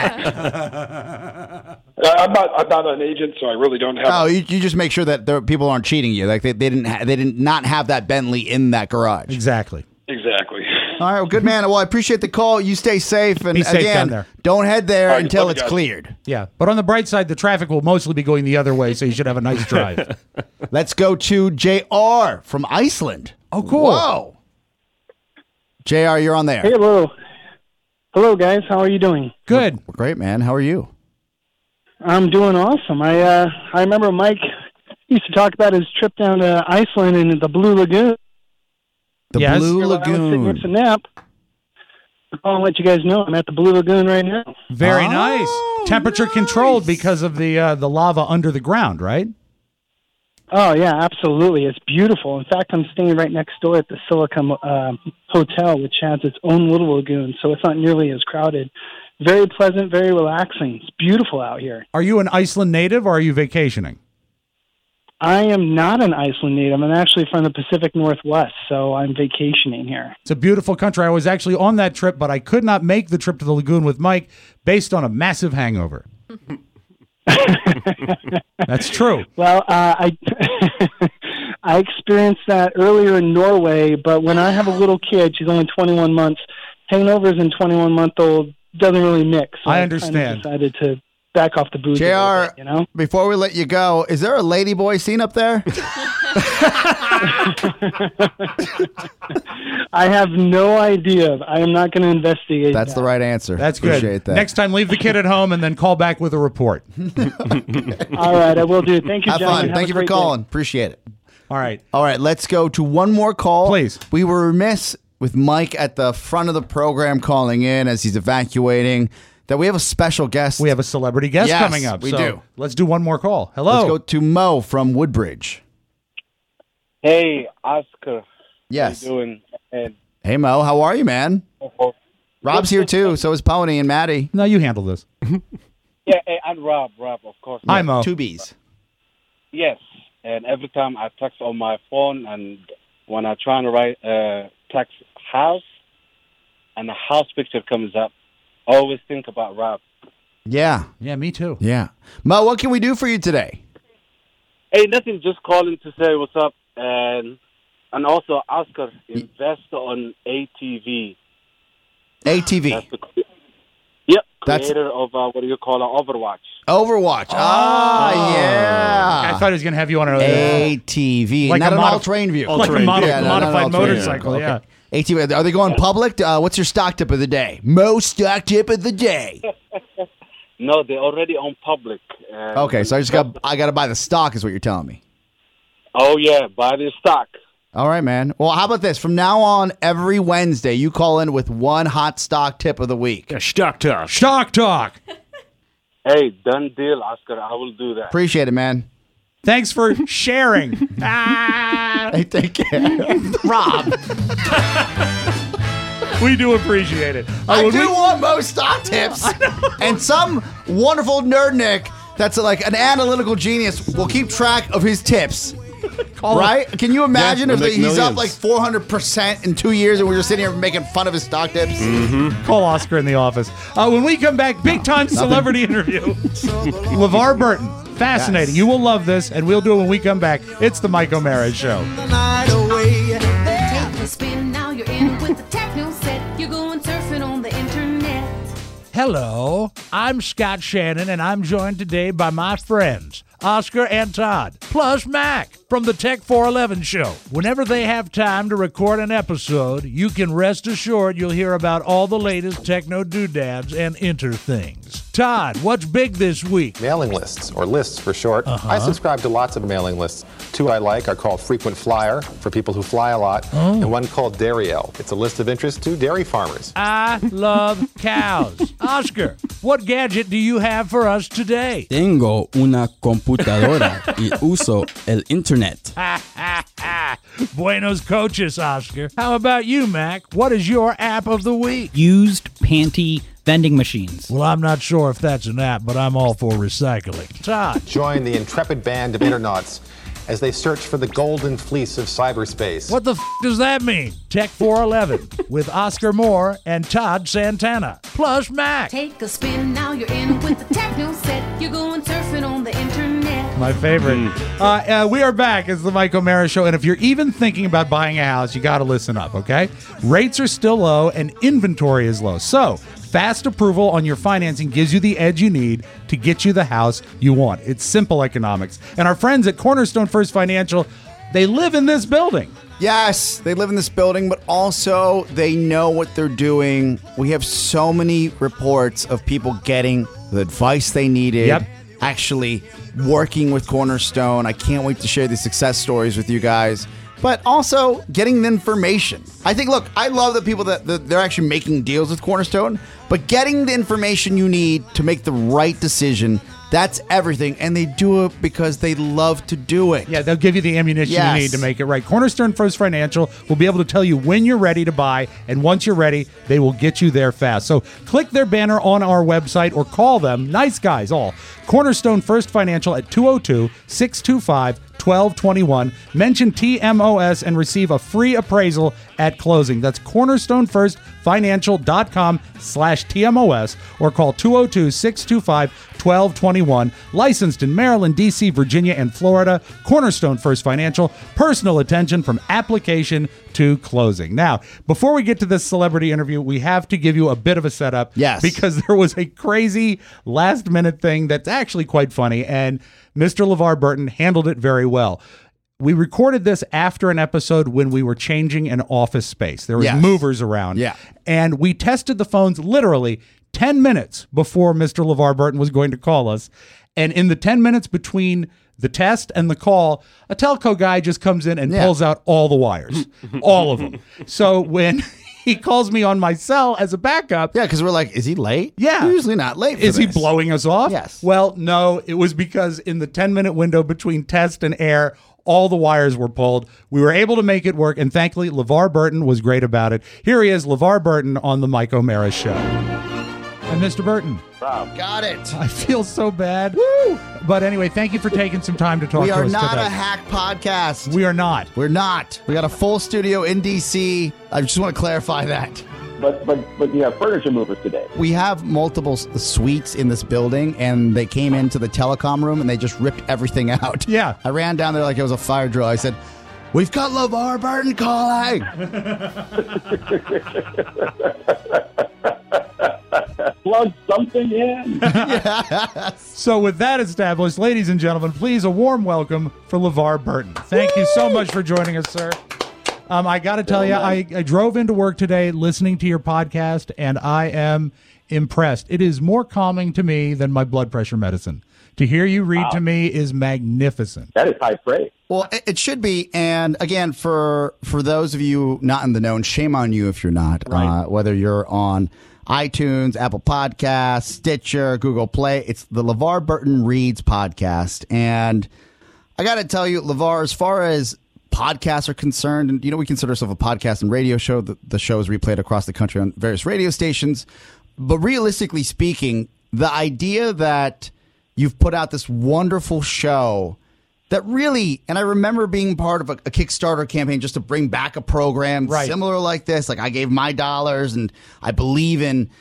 that? I'm not an agent, so I really don't have. Oh, you just make sure that people aren't cheating you. Like they did not have that Bentley in that garage. Exactly. All right, well, good man. Well, I appreciate the call. You stay safe, and Be safe again, down there. Don't head there right, until it's cleared. Yeah, but on the bright side, the traffic will mostly be going the other way, so you should have a nice drive. Let's go to JR from Iceland. Oh, cool. Whoa. JR, you're on there. Hey, hello, guys. How are you doing? Good. We're great, man. How are you? I'm doing awesome. I remember Mike used to talk about his trip down to Iceland and the Blue Lagoon. The Blue Lagoon. I was sitting with a nap. I'll let you guys know I'm at the Blue Lagoon right now. Very nice. Temperature controlled because of the lava under the ground, right? Oh, yeah, absolutely. It's beautiful. In fact, I'm staying right next door at the Silicon Hotel, which has its own little lagoon, so it's not nearly as crowded. Very pleasant, very relaxing. It's beautiful out here. Are you an Iceland native or are you vacationing? I am not an Iceland native. I'm actually from the Pacific Northwest, so I'm vacationing here. It's a beautiful country. I was actually on that trip, but I could not make the trip to the lagoon with Mike based on a massive hangover. That's true. Well, I experienced that earlier in Norway, but when I have a little kid, she's only 21 months, hangovers and 21-month-old doesn't really mix. So I understand. I decided to back off the booze. JR, bit, before we let you go, is there a ladyboy scene up there? I have no idea. I am not going to investigate. That's the right answer. That's good. Appreciate that. Next time, leave the kid at home and then call back with a report. All right, I will do. Thank you, Have gentlemen. fun. Thank you for calling. Appreciate it. All right. All right, let's go to one more call. Please. We were remiss with Mike at the front of the program calling in as he's evacuating that we have a special guest. We have a celebrity guest coming up. We do. Let's do one more call. Hello. Let's go to Mo from Woodbridge. Hey, Oscar. Yes. How you doing? And hey, Mo. How are you, man? Rob's here, too. So is Pony and Maddie. No, you handle this. Yeah, and Rob, of course. Hi, Mo. 2 Bs. Yes, and every time I text on my phone, and when I try to write text house, and the house picture comes up, I always think about Rob. Yeah. Yeah, me too. Yeah. Mo, what can we do for you today? Hey, nothing. Just calling to say what's up, and also Oscar, invest on ATV. ATV. That's creator of what do you call it? Overwatch. Overwatch. Yeah. I thought he was going to have you on an ATV, like not a an all-terrain vehicle. Like a modified motorcycle, yeah. ATV. Are they going public? What's your stock tip of the day? Most stock tip of the day. No, they're already on public. Okay, so I got to buy the stock, is what you're telling me. Oh yeah, buy the stock. All right, man. Well, how about this? From now on, every Wednesday, you call in with one hot stock tip of the week. Stock talk. Stock talk. Hey, done deal, Oscar. I will do that. Appreciate it, man. Thanks for sharing. Hey, take care. Rob. We do appreciate it. I want most stock tips. And some wonderful nerd Nick that's like an analytical genius will keep track of his tips. Right? Can you imagine if he's up like 400% in 2 years and we're just sitting here making fun of his stock tips? Mm-hmm. Call Oscar in the office. When we come back, big-time celebrity interview. LeVar Burton. Fascinating. Yes. You will love this, and we'll do it when we come back. It's the Mike O'Mara Show. Take a spin, now you're in with the techno set. You're going surfing on the internet. Hello, I'm Scott Shannon, and I'm joined today by my friends, Oscar and Todd, plus Mac from the Tech 411 Show. Whenever they have time to record an episode, you can rest assured you'll hear about all the latest techno doodads and inter things. Todd, what's big this week? Mailing lists, or lists for short. I subscribe to lots of mailing lists. Two I like are called Frequent Flyer, for people who fly a lot, and one called Dairyelle. It's a list of interest to dairy farmers. I love cows. Oscar, what gadget do you have for us today? Tengo una computadora y uso el internet. Buenos coaches, Oscar. How about you, Mac? What is your app of the week? Used panty vending machines. Well, I'm not sure if that's an app, but I'm all for recycling. Todd. Join the intrepid band of internauts as they search for the golden fleece of cyberspace. What the does that mean? Tech 411 with Oscar Moore and Todd Santana, plus Mac. Take a spin, now you're in with the techno set. You're going surfing on the internet. My favorite. We are back. It's the Mike O'Mara Show, and if you're even thinking about buying a house, you got to listen up, okay? Rates are still low, and inventory is low. So, fast approval on your financing gives you the edge you need to get you the house you want. It's simple economics. And our friends at Cornerstone First Financial, they live in this building. Yes, they live in this building, but also they know what they're doing. We have so many reports of people getting the advice they needed, actually working with Cornerstone. I can't wait to share the success stories with you guys. But also getting the information. I think, look, I love the people that they're actually making deals with Cornerstone, but getting the information you need to make the right decision, that's everything. And they do it because they love to do it. Yeah, they'll give you the ammunition you need to make it right. Cornerstone First Financial will be able to tell you when you're ready to buy, and once you're ready, they will get you there fast. So click their banner on our website or call them, nice guys all, Cornerstone First Financial at 202-625-1221. Mention TMOS and receive a free appraisal at closing. That's cornerstonefirstfinancial.com/TMOS or call 202-625-1221. Licensed in Maryland, D.C., Virginia, and Florida. Cornerstone First Financial. Personal attention from application to closing. Now, before we get to this celebrity interview, we have to give you a bit of a setup. Yes. Because there was a crazy last-minute thing that's actually quite funny, and Mr. LeVar Burton handled it very well. We recorded this after an episode when we were changing an office space. There was movers around. Yeah. And we tested the phones literally 10 minutes before Mr. LeVar Burton was going to call us. And in the 10 minutes between the test and the call, a telco guy just comes in and pulls out all the wires. All of them. So when he calls me on my cell as a backup. Yeah, because we're like, is he late? Yeah. He's usually not late for Is he this. blowing us off? Yes. Well, no, it was because in the 10-minute window between test and air, all the wires were pulled. We were able to make it work, and thankfully, LeVar Burton was great about it. Here he is, LeVar Burton on the Mike O'Mara Show. And Mr. Burton. Rob. Got it. I feel so bad. Woo! But anyway, thank you for taking some time to talk to us today. We are not a hack podcast. We are not. We're not. We got a full studio in D.C. I just want to clarify that. but you have furniture movers today. We have multiple suites in this building, and they came into the telecom room and they just ripped everything out. Yeah. I ran down there like it was a fire drill. I said, "We've got LeVar Burton calling." Plug something in. So with that established, ladies and gentlemen, please a warm welcome for LeVar Burton. Thank you so much for joining us, sir. I got to tell you, I drove into work today listening to your podcast, and I am impressed. It is more calming to me than my blood pressure medicine. To hear you read to me is magnificent. That is high praise. Well, it should be. And again, for those of you not in the know, and shame on you if you're not, whether you're on iTunes, Apple Podcasts, Stitcher, Google Play, it's the LeVar Burton Reads podcast. And I got to tell you, LeVar, as far as podcasts are concerned, and we consider ourselves a podcast and radio show. The show is replayed across the country on various radio stations. But realistically speaking, the idea that you've put out this wonderful show that really, and I remember being part of a Kickstarter campaign just to bring back a program similar like this. Like, I gave my dollars, and I believe in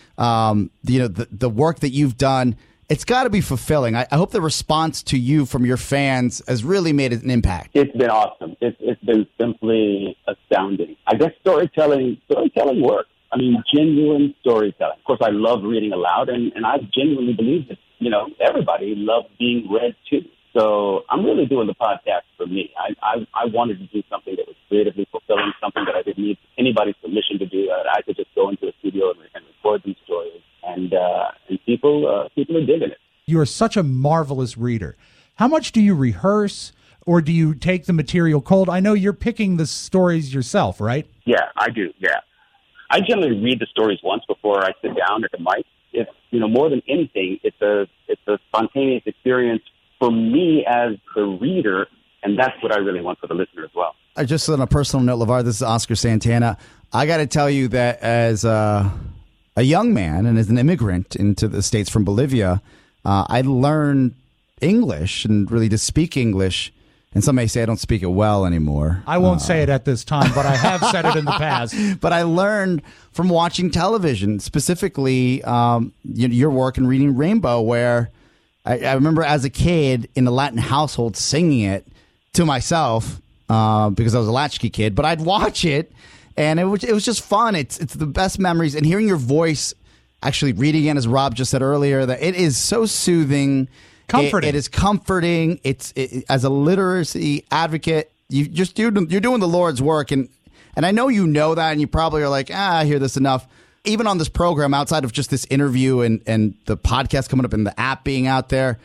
the work that you've done. It's got to be fulfilling. I hope the response to you from your fans has really made an impact. It's been awesome. It's been simply astounding. I guess storytelling works. I mean, genuine storytelling. Of course, I love reading aloud, and I genuinely believe that, everybody loves being read too. So I'm really doing the podcast for me. I wanted to do something that was creatively fulfilling, something that I didn't need anybody's permission to do. I could just go into a studio and record these stories, and people are digging it. You are such a marvelous reader. How much do you rehearse, or do you take the material cold? I know you're picking the stories yourself, right? Yeah, I do. Yeah, I generally read the stories once before I sit down at the mic. It's more than anything, it's a spontaneous experience for me as the reader, and that's what I really want for the listener as well. Just on a personal note, LeVar, this is Oscar Santana. I got to tell you that as a young man and as an immigrant into the States from Bolivia, I learned English and really to speak English. And some may say I don't speak it well anymore. I won't say it at this time, but I have said it in the past. But I learned from watching television, specifically your work in Reading Rainbow, where I remember as a kid in a Latin household singing it to myself because I was a latchkey kid. But I'd watch it, and it was just fun. It's the best memories. And hearing your voice, actually reading it, as Rob just said earlier, that it is so soothing. Comforting. It is comforting. As a literacy advocate, you're doing the Lord's work, and I know you know that, and you probably are like, I hear this enough. Even on this program, outside of just this interview and the podcast coming up and the app being out there,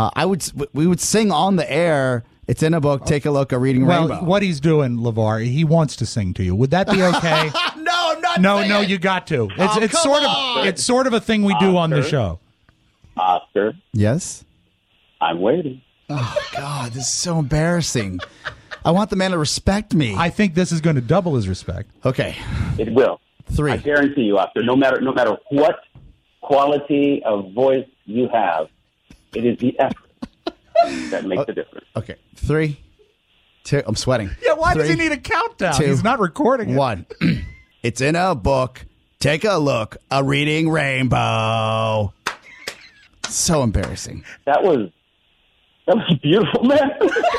we would sing on the air. It's in a book. Take a look at Reading Rainbow. Well, what he's doing, LeVar, he wants to sing to you. Would that be okay? No, I'm not. No, you got to. It's sort of a thing we do on the show. Oscar. Yes. I'm waiting. Oh, God, this is so embarrassing. I want the man to respect me. I think this is going to double his respect. Okay. It will. 3. I guarantee you, Oscar, no matter what quality of voice you have, it is the effort that makes the difference. Okay. 3, 2, I'm sweating. Yeah, why 3, does he need a countdown? 2, He's not recording it. 1. It's in a book. Take a look. A Reading Rainbow. So embarrassing. That was beautiful, man.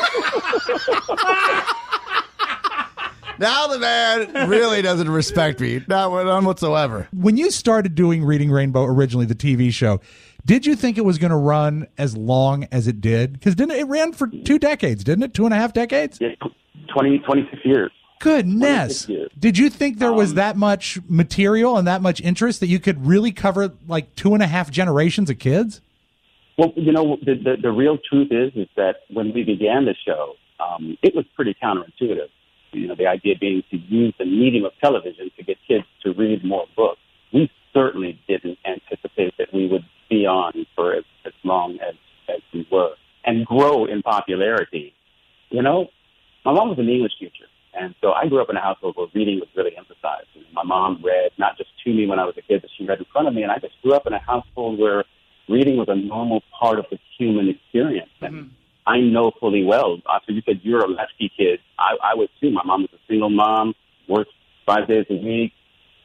Now the man really doesn't respect me. None whatsoever. When you started doing Reading Rainbow originally, the TV show, did you think it was going to run as long as it did? Because it ran for 2 decades, didn't it? 2.5 decades? Yeah, 26 years. Goodness. Did you think there was that much material and that much interest that you could really cover like 2.5 generations of kids? Well, the real truth is that when we began the show, it was pretty counterintuitive. The idea being to use the medium of television to get kids to read more books. We certainly didn't anticipate that we would be on for as long as we were and grow in popularity. My mom was an English teacher, and so I grew up in a household where reading was really emphasized. My mom read not just to me when I was a kid, but she read in front of me, and I just grew up in a household where reading was a normal part of the human experience. And I know fully well. So you said you're a latchkey kid. I was too. My mom was a single mom, worked 5 days a week,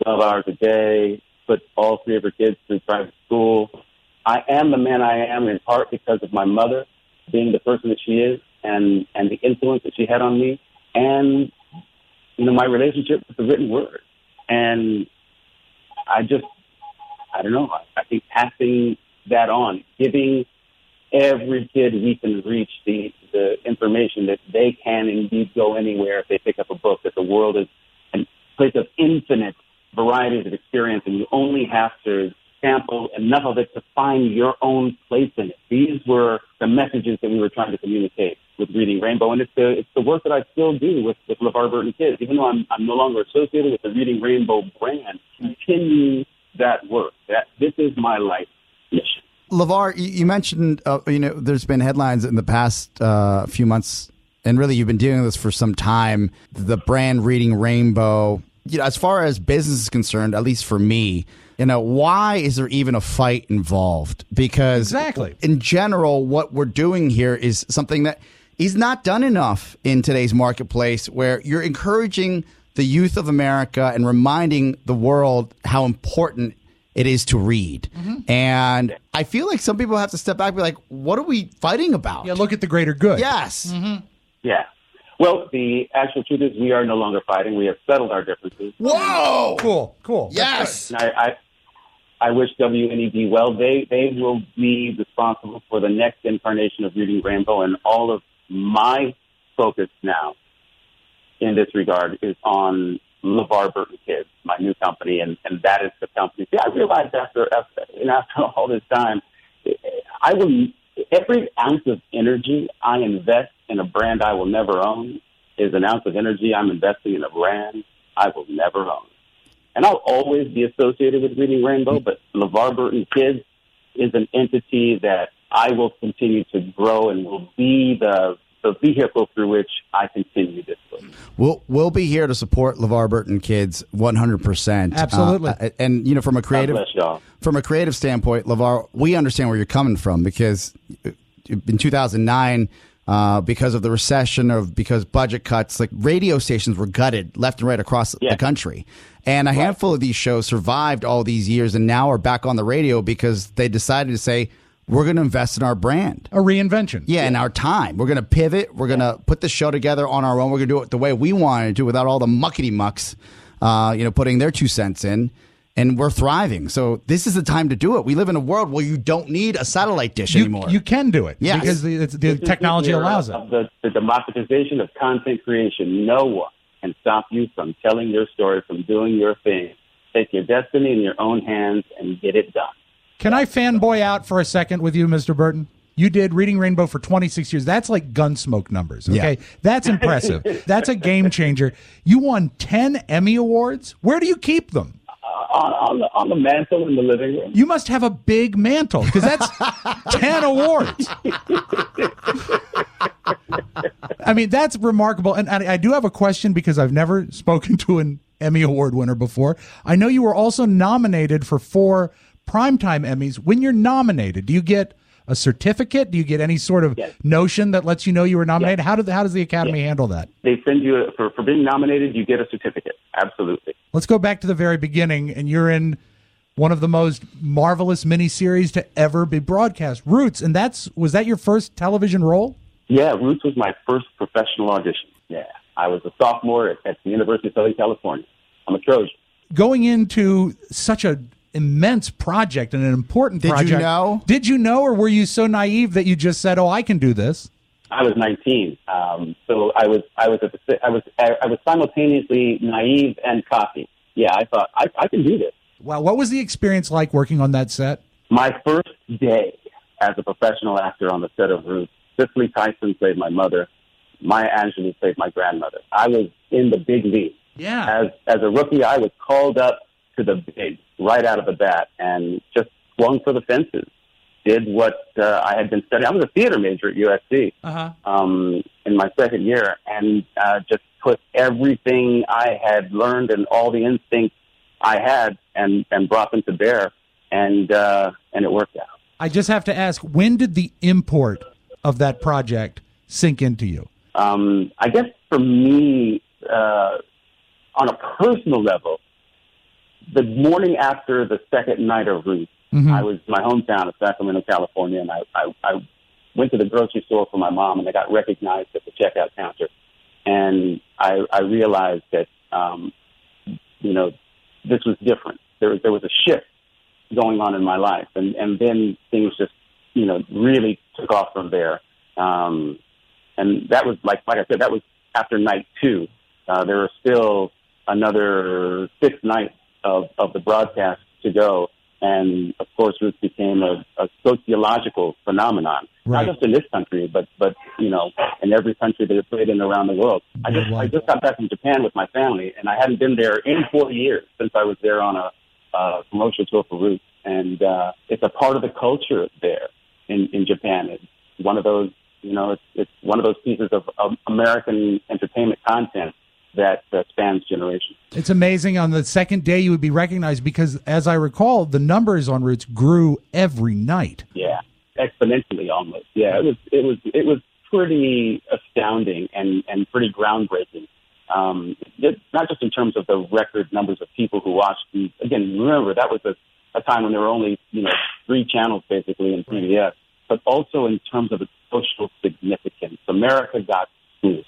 12 hours a day, put all 3 of her kids through private school. I am the man I am in part because of my mother being the person that she is and the influence that she had on me and, my relationship with the written word. And I don't know, I think passing that on, giving every kid we can reach the information that they can indeed go anywhere if they pick up a book, that the world is a place of infinite varieties of experience, and you only have to sample enough of it to find your own place in it. These were the messages that we were trying to communicate with Reading Rainbow, and it's the work that I still do with LeVar Burton Kids. Even though I'm no longer associated with the Reading Rainbow brand, continue that work. This is my life mission. LeVar, you mentioned, there's been headlines in the past few months, and really you've been dealing with this for some time, the brand Reading Rainbow. As far as business is concerned, at least for me, why is there even a fight involved? Because exactly. In general, what we're doing here is something that is not done enough in today's marketplace, where you're encouraging the youth of America and reminding the world how important it is to read. Mm-hmm. And I feel like some people have to step back and be like, what are we fighting about? Yeah, look at the greater good. Yes. Mm-hmm. Yeah. Well, the actual truth is we are no longer fighting. We have settled our differences. Whoa! Cool. Yes. I wish WNED well. They will be responsible for the next incarnation of Reading Rainbow, and all of my focus now in this regard is on LeVar Burton Kids, my new company, and that is the company. See, I realized after all this time, every ounce of energy I invest in a brand I will never own is an ounce of energy I'm investing in a brand I will never own. And I'll always be associated with Reading Rainbow, but LeVar Burton Kids is an entity that I will continue to grow and will be the vehicle through which I continue this work. We'll be here to support LeVar Burton Kids 100%. Absolutely. And from a creative standpoint, LeVar, we understand where you're coming from, because in 2009, because of the recession, because budget cuts, like radio stations were gutted left and right across the country. And a handful of these shows survived all these years and now are back on the radio because they decided to say, we're going to invest in our brand. A reinvention. Yeah, in our time. We're going to pivot. We're going to put the show together on our own. We're going to do it the way we want to do, without all the muckety-mucks, putting their 2 cents in. And we're thriving. So this is the time to do it. We live in a world where you don't need a satellite dish anymore. You can do it. Yes. Because the technology allows it. The democratization of content creation. No one can stop you from telling your story, from doing your thing. Take your destiny in your own hands and get it done. Can I fanboy out for a second with you, Mr. Burton? You did Reading Rainbow for 26 years. That's like Gunsmoke numbers, okay? Yeah. That's impressive. That's a game changer. You won 10 Emmy Awards? Where do you keep them? On the mantle in the living room. You must have a big mantle, because that's 10 awards. I mean, that's remarkable. And I do have a question, because I've never spoken to an Emmy Award winner before. I know you were also nominated for 4 Primetime Emmys. When you're nominated, do you get a certificate? Do you get any sort of notion that lets you know you were nominated? Yes. How does the Academy handle that? They send you, for being nominated, you get a certificate. Absolutely. Let's go back to the very beginning, and you're in one of the most marvelous miniseries to ever be broadcast, Roots, and was that your first television role? Yeah, Roots was my first professional audition. Yeah, I was a sophomore at the University of Southern California. I'm a Trojan. Going into such a immense project and an important project. Did you know, or were you so naive that you just said, "Oh, I can do this"? I was 19, so I was simultaneously naive and cocky. Yeah, I thought I can do this. Wow, what was the experience like working on that set? My first day as a professional actor on the set of Roots, Cicely Tyson played my mother. Maya Angelou played my grandmother. I was in the big league. Yeah. As a rookie, I was called up to the big right out of the bat and just swung for the fences. Did what I had been studying. I was a theater major at USC in my second year, and just put everything I had learned and all the instincts I had and brought them to bear, and it worked out. I just have to ask, when did the import of that project sink into you? I guess for me, on a personal level, the morning after the second night of Roots, I was in my hometown of Sacramento, California, and I went to the grocery store for my mom, and I got recognized at the checkout counter. And I realized that, this was different. There was a shift going on in my life. And then things just, really took off from there. And that was, like I said, that was after night 2. There were still another 6 nights of the broadcast to go. And, of course, Roots became a sociological phenomenon, not just in this country, but in every country that it played in around the world. I just got back from Japan with my family, and I hadn't been there in 4 years since I was there on a promotional tour for Roots. And it's a part of the culture there in Japan. It's one of those, it's one of those pieces of American entertainment content that spans generations. It's amazing. On the second day, you would be recognized because, as I recall, the numbers on Roots grew every night. Yeah, exponentially almost. Yeah, it was pretty astounding and pretty groundbreaking. Not just in terms of the record numbers of people who watched. Again, remember that was a time when there were only 3 channels basically in PBS, but also in terms of its social significance. America got fooled.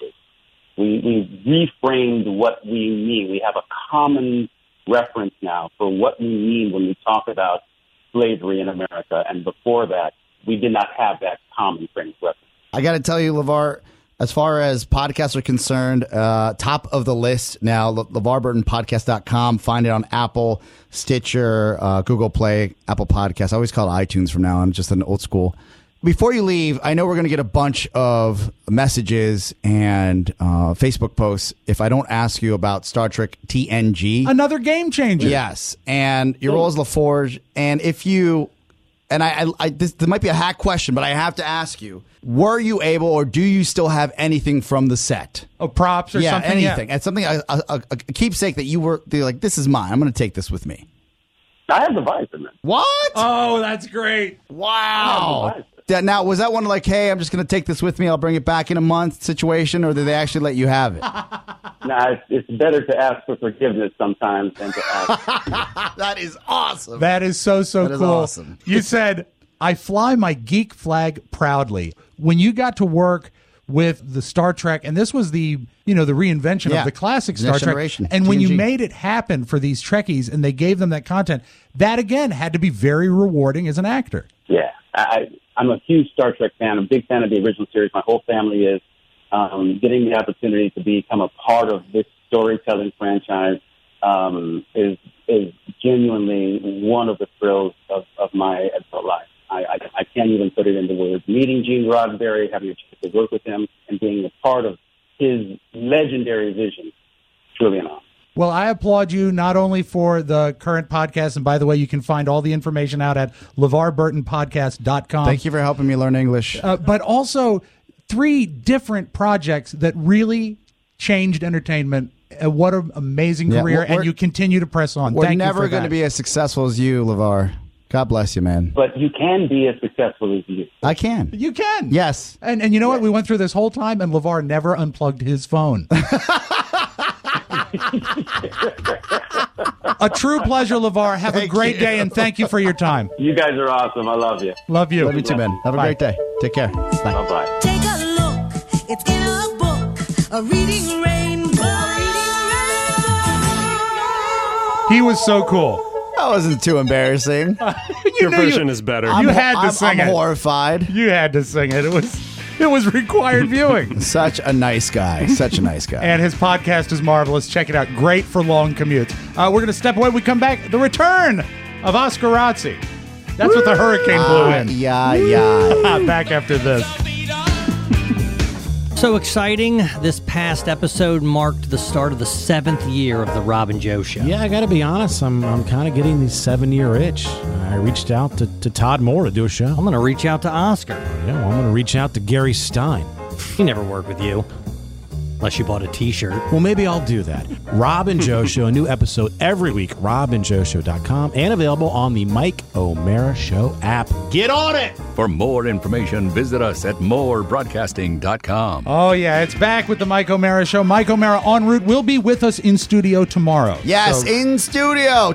We reframed what we mean. We have a common reference now for what we mean when we talk about slavery in America. And before that, we did not have that common frame of reference. I got to tell you, LeVar, as far as podcasts are concerned, top of the list now, LeVarBurtonPodcast.com. Find it on Apple, Stitcher, Google Play, Apple Podcasts. I always call it iTunes from now on. I'm just an old school. Before you leave, I know we're going to get a bunch of messages and Facebook posts if I don't ask you about Star Trek TNG. Another game changer. Yes. And your role as LaForge. And if you, and this might be a hack question, but I have to ask you, were you able or do you still have anything from the set? Oh, props or something? Anything. It's something, a keepsake that they're like, this is mine. I'm going to take this with me. I have the Visor. What? Oh, that's great. Wow. Now, was that one like, hey, I'm just going to take this with me, I'll bring it back in a month situation, or did they actually let you have it? Nah, it's better to ask for forgiveness sometimes than to ask. That is awesome. That is so That is cool. awesome. You said, I fly my geek flag proudly. When you got to work with the Star Trek, and this was the reinvention of the classic Star Next Trek, Generation, and when you TNG. made it happen for these Trekkies and they gave them that content, that again had to be very rewarding as an actor. Yeah, I'm a huge Star Trek fan. I'm a big fan of the original series. My whole family is. Getting the opportunity to become a part of this storytelling franchise is genuinely one of the thrills of my adult life. I can't even put it into words. Meeting Gene Roddenberry, having a chance to work with him, and being a part of his legendary vision, truly an honor. Well, I applaud you not only for the current podcast, and by the way, you can find all the information out at LeVarBurtonPodcast.com. Thank you for helping me learn English. But also 3 different projects that really changed entertainment. What an amazing career, and you continue to press on. We're Thank never you for going to that. be as successful as you, LeVar. God bless you, man. But you can be as successful as you. I can. You can. Yes. And you know what? We went through this whole time, and LeVar never unplugged his phone. A true pleasure, LeVar. Have a great day, and thank you for your time. You guys are awesome. I love you. Love you. Love you too, man. Have a great day. Take care. Bye. Bye-bye. Take a look, it's in a book, a reading rainbow. He was so cool. That wasn't too embarrassing. Your version is better. You had to sing I'm it. horrified. You had to sing it. It was required viewing. Such a nice guy. Such a nice guy. And his podcast is marvelous. Check it out. Great for long commutes. We're going to step away. We come back. The return of Oscar Razzi. That's what the hurricane blew in. Yeah. Back after this. So exciting. This past episode marked the start of the 7th year of the Rob and Joe Show. Yeah, I got to be honest. I'm kind of getting the 7-year itch. I reached out to Todd Moore to do a show. I'm going to reach out to Oscar. Yeah, well, I'm going to reach out to Gary Stein. He never worked with you. Unless you bought a T-shirt. Well, maybe I'll do that. Rob and Joe Show, a new episode every week, robandjoeshow.com, and available on the Mike O'Mara Show app. Get on it! For more information, visit us at morebroadcasting.com. Oh, yeah, it's back with the Mike O'Mara Show. Mike O'Mara en route will be with us in studio tomorrow. Yes, So in studio.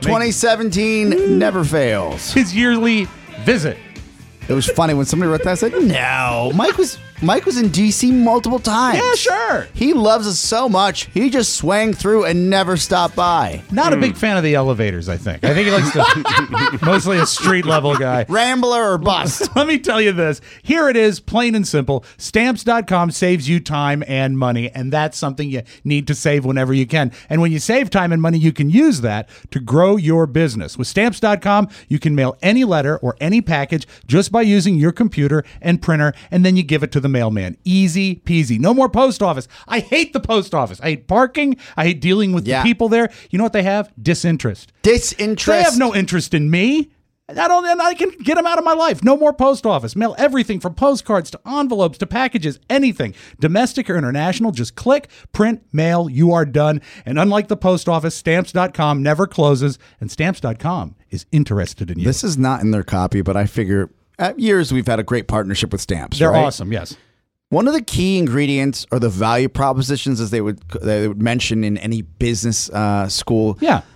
2017 never fails. his yearly visit. It was funny when somebody wrote that. I said, no. Mike was in D.C. multiple times. Yeah, sure. He loves us so much. He just swang through and never stopped by. Not a big fan of the elevators, I think. I think he likes to mostly a street level guy. Rambler or bust. Let me tell you this. Here it is, plain and simple. Stamps.com saves you time and money, and that's something you need to save whenever you can. And when you save time and money, you can use that to grow your business. With Stamps.com, you can mail any letter or any package just by using your computer and printer, and then you give it to the mailman. Easy peasy. No more post office. I hate the post office. I hate parking. I hate dealing with the people there. You know what they have? Disinterest. Disinterest. They have no interest in me. And I can get them out of my life. No more post office. Mail everything from postcards to envelopes to packages, anything. Domestic or international, just click, print, mail, you are done. And unlike the post office, Stamps.com never closes, and Stamps.com is interested in you. This is not in their copy, but I figure at years we've had a great partnership with Stamps. They're right? awesome, yes. One of the key ingredients or the value propositions, as they would mention in any business school,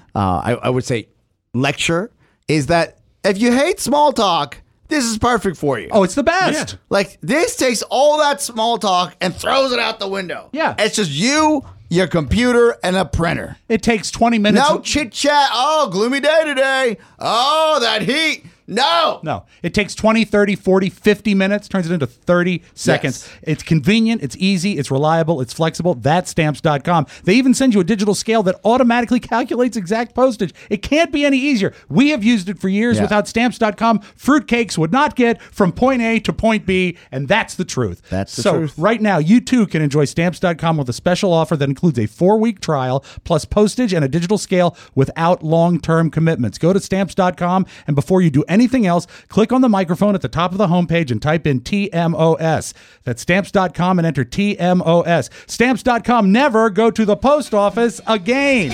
I would say lecture, is that if you hate small talk, this is perfect for you. Oh, it's the best. Yeah. Like, this takes all that small talk and throws it out the window. Yeah. It's just you, your computer, and a printer. It takes 20 minutes. No chit chat. Oh, gloomy day today. Oh, that heat. No. It takes 20, 30, 40, 50 minutes, turns it into 30 seconds. Yes. It's convenient, it's easy, it's reliable, it's flexible. That's Stamps.com. They even send you a digital scale that automatically calculates exact postage. It can't be any easier. We have used it for years. Without Stamps.com, fruitcakes would not get from point A to point B, and that's the truth. That's the truth. So right now, you too can enjoy Stamps.com with a special offer that includes a 4-week trial, plus postage and a digital scale without long-term commitments. Go to Stamps.com, and before you do anything else, click on the microphone at the top of the homepage and type in TMOS. That's Stamps.com and enter TMOS. Stamps.com, never go to the post office again.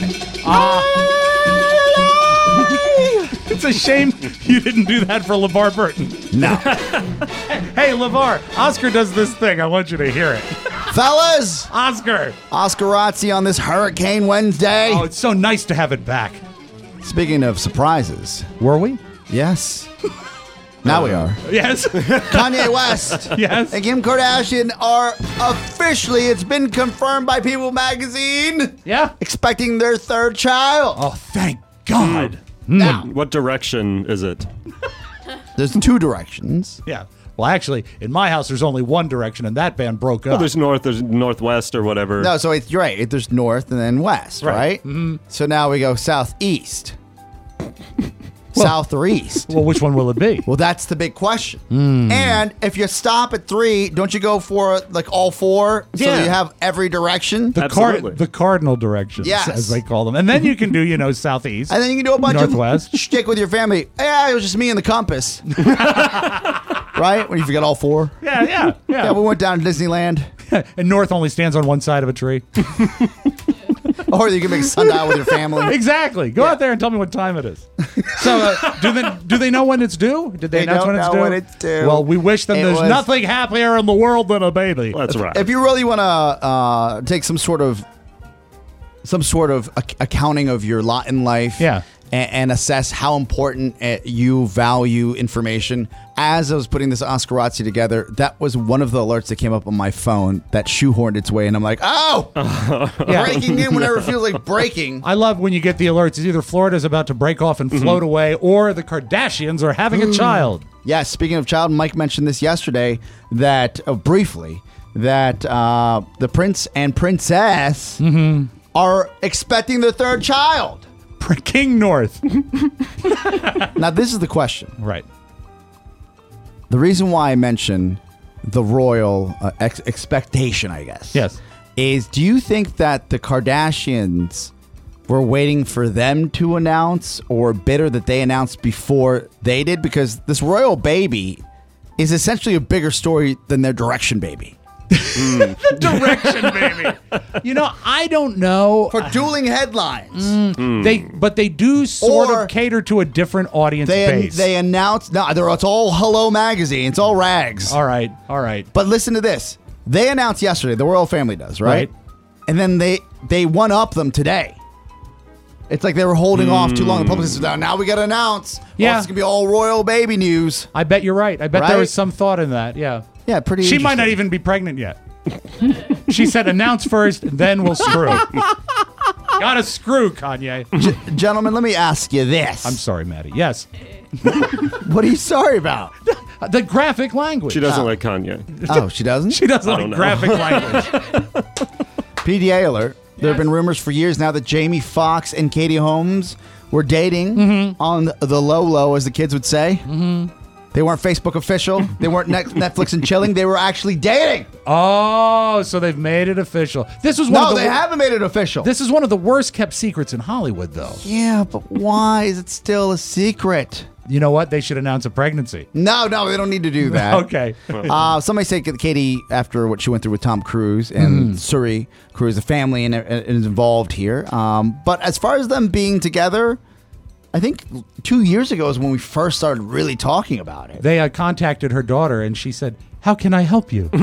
It's a shame you didn't do that for LeVar Burton. No. Hey, LeVar, Oscar does this thing. I want you to hear it. Fellas. Oscar. Oscarazzi on this Hurricane Wednesday. Oh, it's so nice to have it back. Speaking of surprises. Were we? Yes. Now we are. Yes. Kanye West. Yes. And Kim Kardashian are officially, it's been confirmed by People Magazine. Yeah. Expecting their third child. Oh, thank God. Now, What direction is it? there's 2 directions. Yeah. Well, actually, in my house, there's only one direction, and that band broke up. Well, there's north, there's northwest, or whatever. No, so you're right. There's north and then west, right? Mm-hmm. So now we go southeast. South or east? Well, which one will it be? Well, that's the big question. And if you stop at 3, don't you go for like all 4? So Yeah. you have every direction? The cardinal directions, Yes. as they call them. And then you can do, southeast. And then you can do a bunch northwest. of shtick with your family. Yeah, it was just me and the compass. Right? When you forget all 4? Yeah. Yeah, we went down to Disneyland. And north only stands on one side of a tree. Or you can make a sundial with your family. Exactly. Go out there and tell me what time it is. So, do they know when it's due? Did they announce don't when it's know due? when it's due. Well, we wish them It there's was- nothing happier in the world than a baby. That's right. If you really want to take some sort of accounting of your lot in life, and assess how important you value information. As I was putting this Oscarazzi together, that was one of the alerts that came up on my phone that shoehorned its way, and I'm like, breaking in whenever it feels like breaking. I love when you get the alerts. It's either Florida's about to break off and float away, or the Kardashians are having a child. Yeah, speaking of child, Mike mentioned this yesterday, that briefly, that the prince and princess are expecting their third child. King North. Now, this is the question. Right. The reason why I mention the royal expectation, I guess. Yes. Is, do you think that the Kardashians were waiting for them to announce, or bitter that they announced before they did? Because this royal baby is essentially a bigger story than their direction baby. The direction, baby. You know, I don't know. For dueling headlines. They do sort of cater to a different audience base. They announce, it's all Hello Magazine. It's all rags. All right. But listen to this. They announced yesterday, the royal family does, right? And then they one-up them today. It's like they were holding off too long. The publicist was down. Now we got to announce. Yeah. It's going to be all royal baby news. I bet you're right. I bet there was some thought in that. Yeah. Yeah, pretty She might not even be pregnant yet. She said announce first, then we'll screw. Gotta screw, Kanye. Gentlemen, let me ask you this. I'm sorry, Maddie. Yes. What are you sorry about? The graphic language. She doesn't like Kanye. Oh, she doesn't? She doesn't like graphic language. PDA alert. There have been rumors for years now that Jamie Foxx and Katie Holmes were dating on the low, as the kids would say. They weren't Facebook official. They weren't Netflix and chilling. They were actually dating. Oh, so they've made it official. This was they haven't made it official. This is one of the worst kept secrets in Hollywood, though. Yeah, but why is it still a secret? You know what? They should announce a pregnancy. No, they don't need to do that. Okay. Somebody say Katie, after what she went through with Tom Cruise and Suri Cruise, the family and is involved here. But as far as them being together, I think 2 years ago is when we first started really talking about it. They contacted her daughter, and she said, "How can I help you?"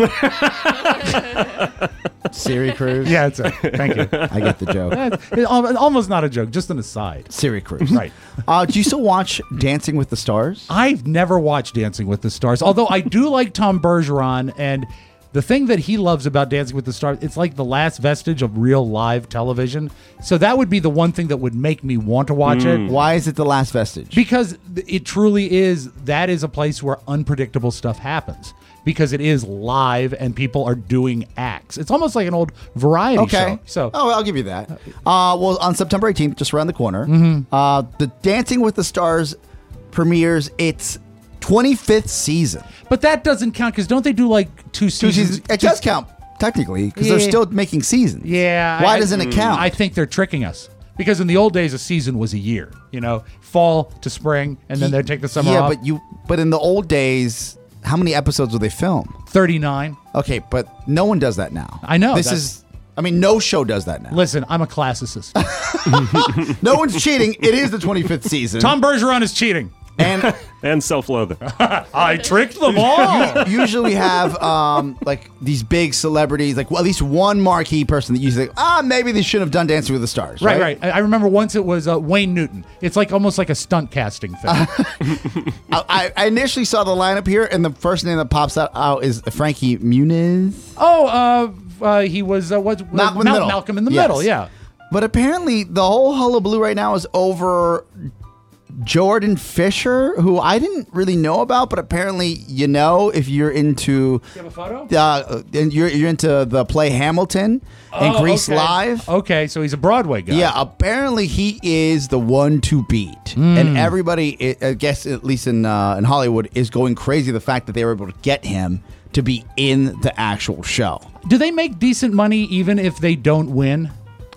Siri Cruise? Yeah, thank you. I get the joke. Almost not a joke, just an aside. Siri Cruise. Right. Do you still watch Dancing with the Stars? I've never watched Dancing with the Stars, although I do like Tom Bergeron, and the thing that he loves about Dancing with the Stars, it's like the last vestige of real live television. So that would be the one thing that would make me want to watch it. Why is it the last vestige? Because it truly is. That is a place where unpredictable stuff happens. Because it is live and people are doing acts. It's almost like an old variety show. So, I'll give you that. Well, on September 18th, just around the corner, the Dancing with the Stars premieres its 25th season. But that doesn't count because don't they do like two seasons? It does count technically because they're still making seasons. Yeah. Why doesn't it count? I think they're tricking us. Because in the old days, a season was a year. You know, fall to spring, and then they'd take the summer off. But in the old days, how many episodes would they film? 39. Okay, but no one does that now. I know. No show does that now. Listen, I'm a classicist. No one's cheating. It is the 25th season. Tom Bergeron is cheating. And self-loathing. I tricked them all. Usually have like these big celebrities, like at least one marquee person that usually maybe they shouldn't have done Dancing with the Stars. Right. I remember once it was Wayne Newton. It's like almost like a stunt casting thing. I initially saw the lineup here, and the first name that pops out is Frankie Muniz. He was Malcolm in the Yes. Middle. Yeah. But apparently, the whole hullabaloo right now is over Jordan Fisher, who I didn't really know about, but apparently if you're into. You have a photo? And you're into the play Hamilton and Grease Live. Okay, so he's a Broadway guy. Yeah, apparently he is the one to beat, and everybody, I guess at least in Hollywood, is going crazy the fact that they were able to get him to be in the actual show. Do they make decent money even if they don't win?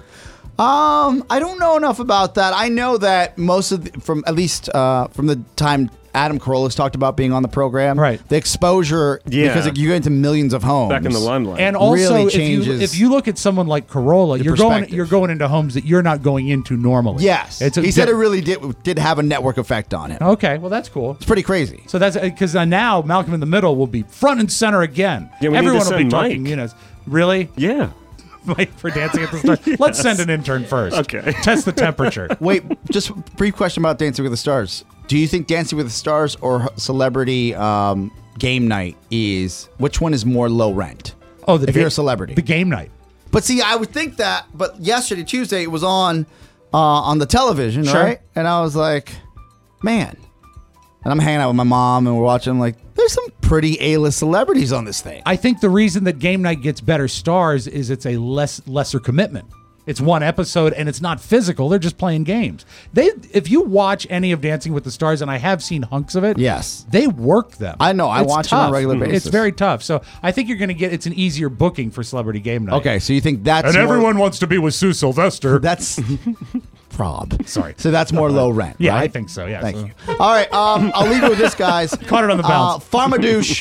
I don't know enough about that. I know that most of from the time Adam Carolla's talked about being on the program, right? The exposure, because you go into millions of homes back in the limelight, and also really changes. If you look at someone like Carolla, you're going into homes that you're not going into normally. Yes, he said it really did have a network effect on him. Okay, well that's cool. It's pretty crazy. So that's because now Malcolm in the Middle will be front and center again. Yeah, everyone will be talking. Really? Yeah. Wait for Dancing at the Stars. Let's send an intern first. Okay. Test the temperature. Wait, just a brief question about Dancing with the Stars. Do you think Dancing with the Stars or Celebrity Game Night which one is more low rent? Oh, if you're a celebrity. The Game Night. But see, I would think that, but yesterday, Tuesday, it was on the television, Sure. right? And I was like, man. And I'm hanging out with my mom and we're watching, like, there's some pretty A-list celebrities on this thing. I think the reason that Game Night gets better stars is it's a lesser commitment. It's one episode and it's not physical. They're just playing games. If you watch any of Dancing with the Stars, and I have seen hunks of it, yes, they work them. I know. I watch it on a regular basis. It's very tough. So I think you're going to get it's an easier booking for Celebrity Game Night. Okay, so you think that's and everyone wants to be with Sue Sylvester. That's Rob. Sorry. So that's more low rent. Yeah, right? I think so. Yeah. Thank you. All right, I'll leave you with this, guys. Caught it on the bounce. Pharmadouche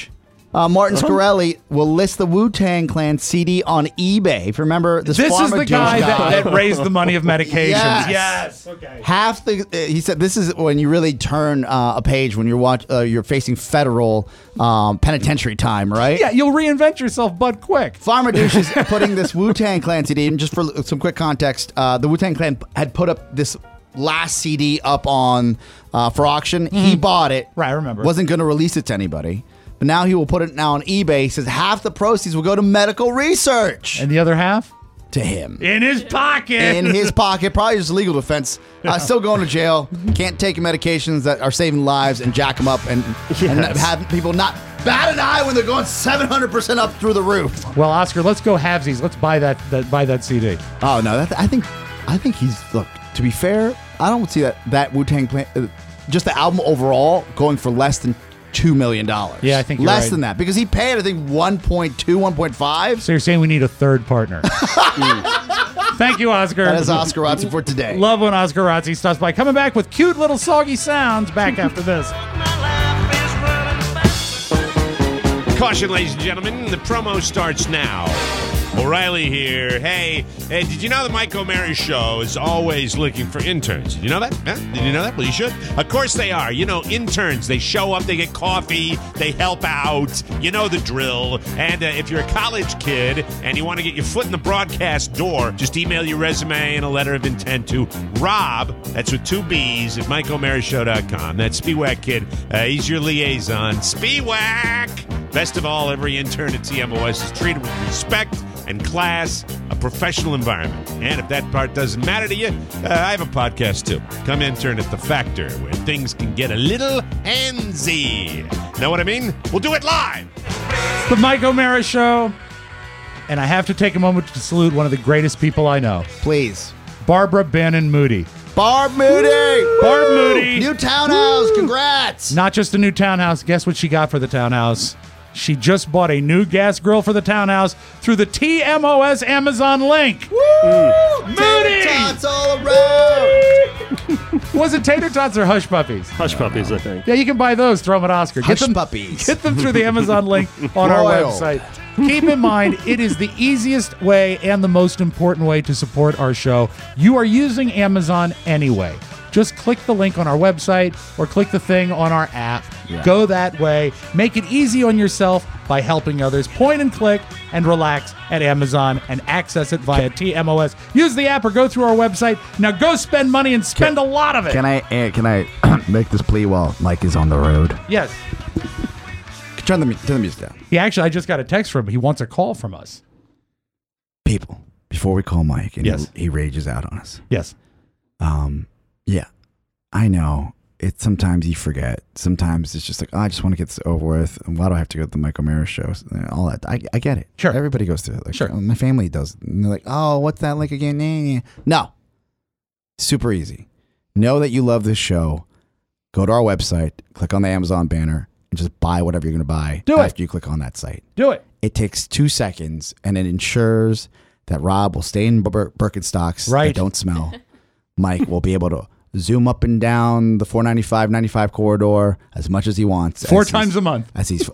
Martin Scarelli will list the Wu-Tang Clan CD on eBay. If you remember, this is Pharma the Juice guy that raised the money of medications. Yes. Okay. Half the he said this is when you really turn a page when you're facing federal penitentiary time, right? Yeah, you'll reinvent yourself, but quick. Pharma Douche is putting this Wu-Tang Clan CD, and just for some quick context, the Wu-Tang Clan had put up this last CD up on for auction. He bought it. Right, I remember. Wasn't going to release it to anybody. But now he will put it now on eBay. He says half the proceeds will go to medical research. And the other half? To him. In his pocket. In his pocket. Probably just legal defense. Still going to jail. Can't take medications that are saving lives and jack them up and have people not bat an eye when they're going 700% up through the roof. Well, Oscar, let's go halvesies. Let's buy that CD. Oh, no. I think he's, look, to be fair, I don't see that Wu-Tang Clan, just the album overall, going for less than $2 million. Yeah, I think you're less right. than that because he paid, I think, 1.2, 1.5. So you're saying we need a third partner. Thank you, Oscar. That is Oscar Razzi for today. Love when Oscar Razzi stops by. Coming back with cute little soggy sounds. Back after this. Caution, ladies and gentlemen, the promo starts now. O'Reilly here. Hey, did you know the Mike O'Mara Show is always looking for interns? Did you know that? Huh? Did you know that? Well, you should. Of course they are. You know, interns, they show up, they get coffee, they help out. You know the drill. And if you're a college kid and you want to get your foot in the broadcast door, just email your resume and a letter of intent to Rob, that's with 2 B's, at MikeO'MaraShow.com. That's Spiewak Kid. He's your liaison. Spiewak! Best of all, every intern at TMOS is treated with respect and class, a professional environment. And if that part doesn't matter to you, I have a podcast too. Come intern at The Factor, where things can get a little handsy. Know what I mean? We'll do it live. The Mike O'Mara Show. And I have to take a moment to salute one of the greatest people I know. Please. Barbara Bannon Moody. Barb Moody! Barb Moody! New townhouse, congrats! Not just a new townhouse. Guess what she got for the townhouse? She just bought a new gas grill for the townhouse through the TMOS Amazon link. Woo! Moody! Tater tots all around! Was it tater tots or hush puppies? Hush puppies, I think. Yeah, you can buy those. Throw them at Oscar. Hush puppies. Get them through the Amazon link on our website. Keep in mind, it is the easiest way and the most important way to support our show. You are using Amazon anyway. Just click the link on our website or click the thing on our app. Yeah. Go that way. Make it easy on yourself by helping others. Point and click and relax at Amazon and access it via TMOS. Use the app or go through our website. Now go spend money and spend a lot of it. Can I make this plea while Mike is on the road? Yes. Turn the music down. I just got a text from him. He wants a call from us. People, before we call Mike and yes. he rages out on us. Yes. Yeah, I know. It's sometimes you forget. Sometimes it's just like, I just want to get this over with. And why do I have to go to the Mike O'Mara Show? All that. I get it. Sure. Everybody goes through it. Like, sure. My family does. And they're like, oh, what's that link again? No. Super easy. Know that you love this show. Go to our website, click on the Amazon banner, and just buy whatever you're going to buy after you click on that site. Do it. It takes 2 seconds, and it ensures that Rob will stay in Birkenstocks that don't smell. Mike will be able to zoom up and down the 495-95 corridor as much as he wants. 4 times a month. As he's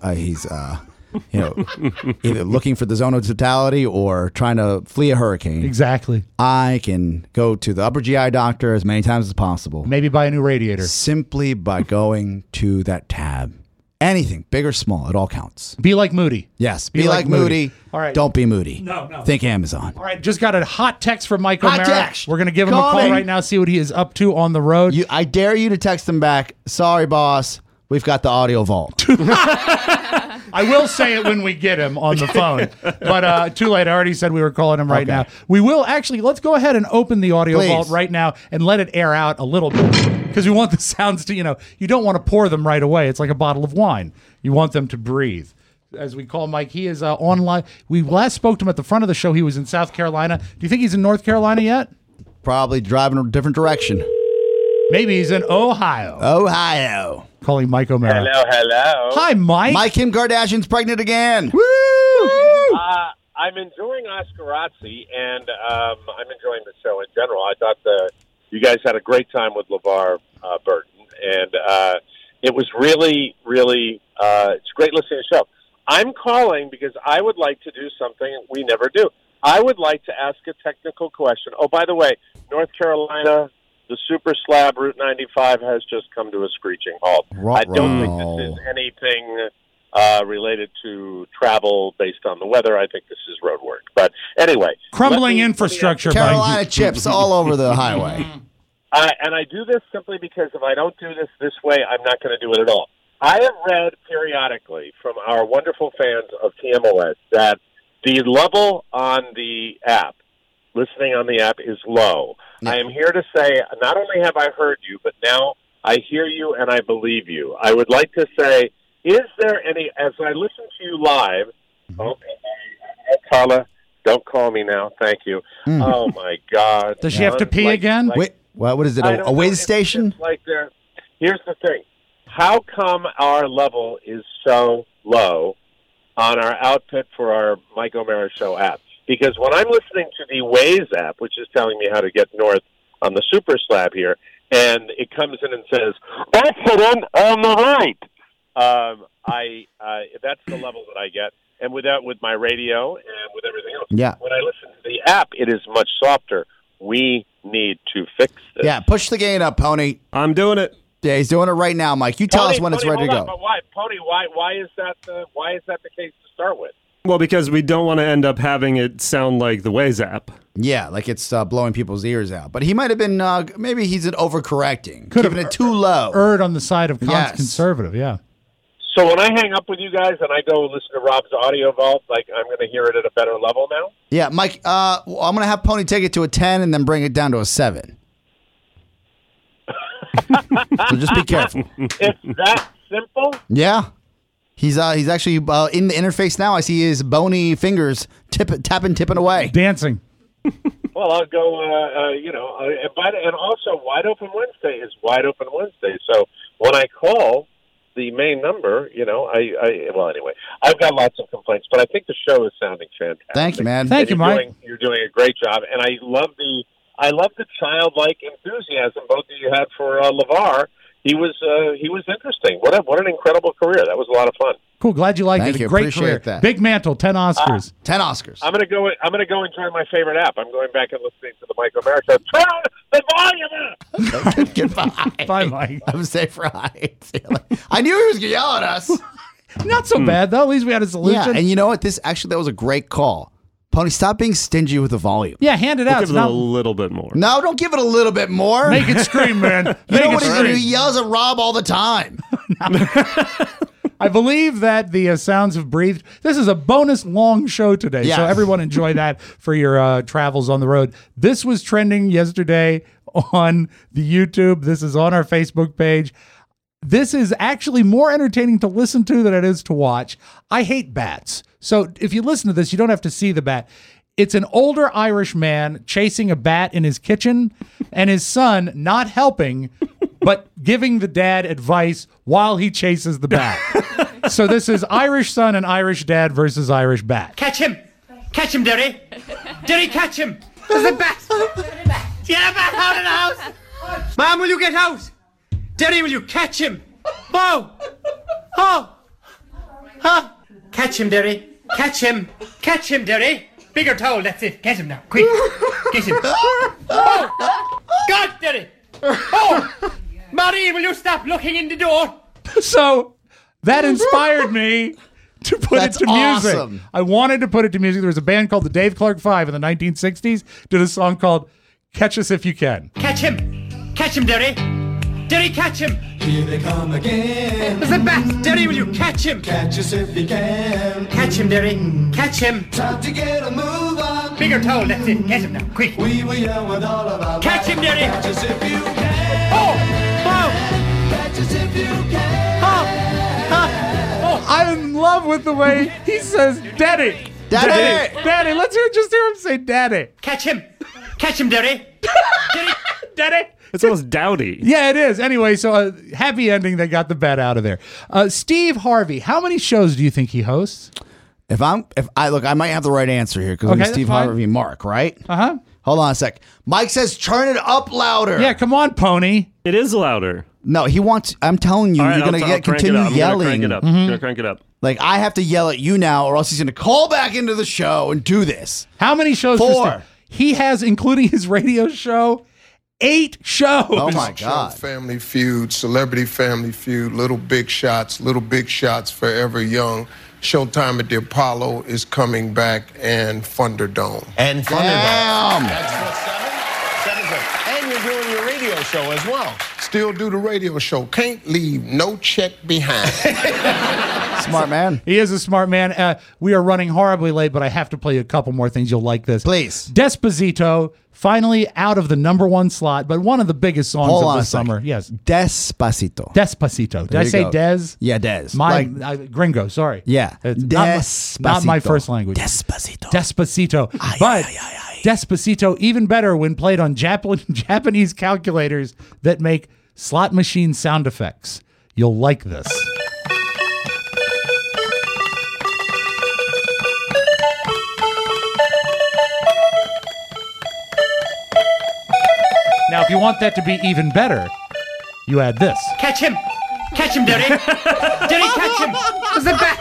either looking for the zone of totality or trying to flee a hurricane. Exactly. I can go to the upper GI doctor as many times as possible. Maybe buy a new radiator. Simply by going to that tab. Anything, big or small, it all counts. Be like Moody. Yes, be like Moody. All right. Don't be Moody. No. Think Amazon. All right, just got a hot text from Mike O'Mara. Text. We're going to give him a call right now, see what he is up to on the road. I dare you to text him back. Sorry, boss. We've got the audio vault. I will say it when we get him on the phone, but too late. I already said we were calling him right now. We will actually, let's go ahead and open the audio vault right now and let it air out a little bit because we want the sounds to, you don't want to pour them right away. It's like a bottle of wine. You want them to breathe. As we call Mike, he is online. We last spoke to him at the front of the show. He was in South Carolina. Do you think he's in North Carolina yet? Probably driving a different direction. Maybe he's in Ohio. Calling Mike O'Mara. Hello. Hi, Mike. Mike, Kim Kardashian's pregnant again. Woo! I'm enjoying Oscarazzi, and I'm enjoying the show in general. I thought you guys had a great time with LeVar Burton, and it was really, really, it's great listening to the show. I'm calling because I would like to do something we never do. I would like to ask a technical question. Oh, by the way, North Carolina, the Super Slab Route 95 has just come to a screeching halt. I don't think this is anything related to travel based on the weather. I think this is road work. But anyway. Crumbling infrastructure. Carolina chips all over the highway. And I do this simply because if I don't do this way, I'm not going to do it at all. I have read periodically from our wonderful fans of TMOS that the level on the app, listening on the app, is low. Yeah. I am here to say, not only have I heard you, but now I hear you and I believe you. I would like to say, is there any, as I listen to you live, Carla, don't call me now, thank you. Oh, my God. Does she have to pee again? Wait, what is it, a way station? Here's the thing. How come our level is so low on our output for our Mike O'Mara Show app? Because when I'm listening to the Waze app, which is telling me how to get north on the Super Slab here, and it comes in and says, accident on the right. That's the level that I get. And with my radio and with everything else. Yeah. When I listen to the app, it is much softer. We need to fix this. Yeah, push the gain up, Pony. I'm doing it. Yeah, he's doing it right now, Mike. You tell us when it's ready to go. But why, Pony? Why is that the case to start with? Well, because we don't want to end up having it sound like the Waze app. Yeah, like it's blowing people's ears out. But he might have been, maybe he's overcorrecting. Giving it too low. Erred on the side of conservative, yeah. So when I hang up with you guys and I go listen to Rob's audio vault, like I'm going to hear it at a better level now? Yeah, Mike, I'm going to have Pony take it to a 10 and then bring it down to a 7. So just be careful. It's that simple? Yeah. He's actually in the interface now. I see his bony fingers tipping away. Dancing. Well, I'll go, and also Wide Open Wednesday is Wide Open Wednesday. So when I call the main number, anyway, I've got lots of complaints, but I think the show is sounding fantastic. Thank you, man. Thank you, Mike. You're doing a great job, and I love the childlike enthusiasm both of you had for LeVar. He was interesting. What an incredible career. That was a lot of fun. Cool. Glad you liked Thank it. you. Great Appreciate career. that. Big mantle. 10 Oscars. 10 Oscars. I'm gonna go enjoy my favorite app. I'm going back and listening to the Mike O'Mara Show. Turn the volume up. Goodbye. Bye, Mike. I'm safe right. I knew he was gonna yell at us. Not so bad though. At least we had a solution. Yeah, and you know what? That was a great call. Pony, stop being stingy with the volume. Yeah, hand it out. Give it a little bit more. No, don't give it a little bit more. Make it scream, man. You know what he yells at Rob all the time. I believe that the sounds have breathed. This is a bonus long show today, Yeah. so everyone enjoy that for your travels on the road. This was trending yesterday on the YouTube. This is on our Facebook page. This is actually more entertaining to listen to than it is to watch. I hate bats. So if you listen to this, you don't have to see the bat. It's an older Irish man chasing a bat in his kitchen and his son not helping, but giving the dad advice while he chases the bat. So this is Irish son and Irish dad versus Irish bat. Catch him! Catch him, Derry! Derry, catch him! There's a bat! Get a bat out of the house! Mom, will you get out? Derry, will you catch him? Bo! Oh! Huh? Catch him, Derry! Catch him! Catch him, Derry! Bigger towel, that's it. Get him now, quick! Get him! Oh! God, Derry! Oh! Maureen, will you stop looking in the door? So that inspired me to put it to music. Awesome. I wanted to put it to music. There was a band called the Dave Clark Five in the 1960s, did a song called Catch Us If You Can. Catch him! Catch him, Derry! Derry, catch him! Here they come again. There's a bat! Derry, will you catch him? Catch us if you can. Catch him, Derry! Catch him! Time to get a move on. Bigger towel, that's it. Get him now, quick! We were young with all of our Catch him, Derry! Catch us if you can. Oh! Catch us if you can. I'm in love with the way he says daddy. Daddy. Daddy. Let's hear him say daddy. Catch him! Catch him, Derry! Derry! Daddy. It's almost dowdy. Yeah, it is. Anyway, so happy ending. They got the bet out of there. Steve Harvey, how many shows do you think he hosts? I might have the right answer here because Okay, Steve that's fine. Harvey Mark, right? Uh-huh. Hold on a sec. Mike says turn it up louder. Yeah, come on, Pony. It is louder. No, he wants. I'm telling you, All right, you're I'll gonna crank it continue up. yelling. I'm gonna crank it up. Like, I have to yell at you now, or else he's going to call back into the show and do this. How many shows? 4. He has, including his radio show, 8 shows. Oh, my Show, God. Family Feud, Celebrity Family Feud, Little Big Shots Forever Young. Showtime at the Apollo is coming back, and Thunderdome. And Damn. That's what, 7? 7's it. And you're doing your radio show as well. Still do the radio show. Can't leave no check behind. Smart man. He is a smart man. We are running horribly late, but I have to play you a couple more things. You'll like this. Please. Desposito, finally out of the #1 slot, but one of the biggest songs Hold of on the a second. summer. Yes. Despacito. Despacito. Did There I you say go. Des? Yeah, Des. My Like- gringo, sorry. Yeah. It's Despacito. not my first language. Despacito. Despacito. But Despacito, even better when played on Japanese calculators that make slot machine sound effects. You'll like this. Now, if you want that to be even better, you add this. Catch him! Catch him, Derry! Derry, catch him! Is it back?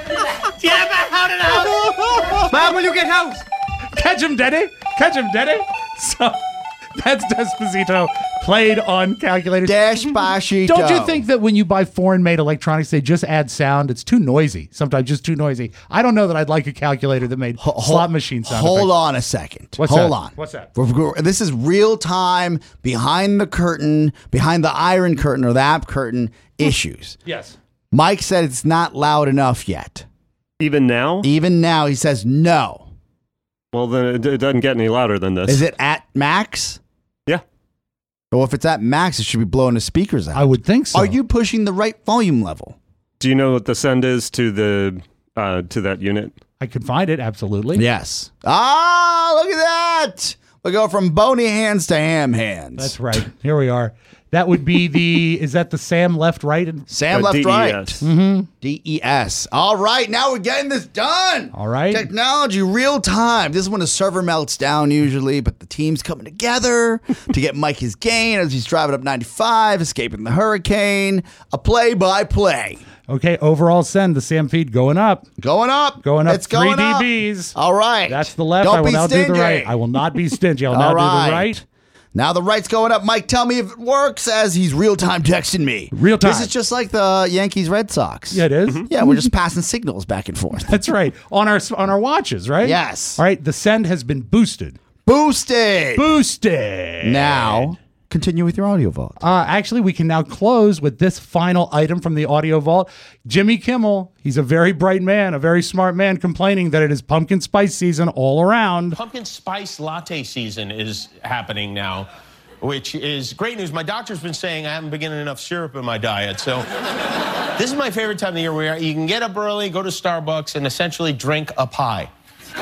Get him out of the house! Mom, will you get out? Catch him, Daddy! Catch him, Daddy! So that's Despacito played on calculators. Despacito. Don't you think that when you buy foreign-made electronics, they just add sound? It's too noisy. Sometimes just too noisy. I don't know that I'd like a calculator that made slot machine sound Hold effects. on a second. What's Hold that? on. What's that? This is real time, behind the curtain, behind the iron curtain or the app curtain issues. Yes. Mike said it's not loud enough yet. Even now? Even now, he says no. Well, then it doesn't get any louder than this. Is it at max? Yeah. Well, if it's at max, it should be blowing the speakers out. I would think so. Are you pushing the right volume level? Do you know what the send is to the to that unit? I could find it, absolutely. Yes. Ah, look at that. We go from bony hands to ham hands. That's right. Here we are. That would be is that the Sam left, right? Sam left, DES. right. Mm-hmm. DES. All right, now we're getting this done. All right. Technology, real time. This is when the server melts down usually, but the team's coming together to get Mike his gain as he's driving up 95, escaping the hurricane. A play-by-play. Okay, overall send, the Sam feed going up. Going up. Going up It's 3 going up. dBs. All right. That's the left. Don't I will be now do the stingy. right. I will not be stingy. I'll now All do the right. right. Now the right's going up. Mike, tell me if it works as he's real-time texting me. Real time. This is just like the Yankees-Red Sox. Yeah, it is. Yeah, we're just passing signals back and forth. That's right. On our watches, right? Yes. All right, the send has been boosted. Boosted. Boosted. Now, continue with your audio vault. Actually, we can now close with this final item from the audio vault. Jimmy Kimmel, he's a very bright man, a very smart man, complaining that it is pumpkin spice season all around. Pumpkin spice latte season is happening now, which is great news. My doctor's been saying I haven't been getting enough syrup in my diet, so this is my favorite time of the year where you can get up early, go to Starbucks, and essentially drink a pie.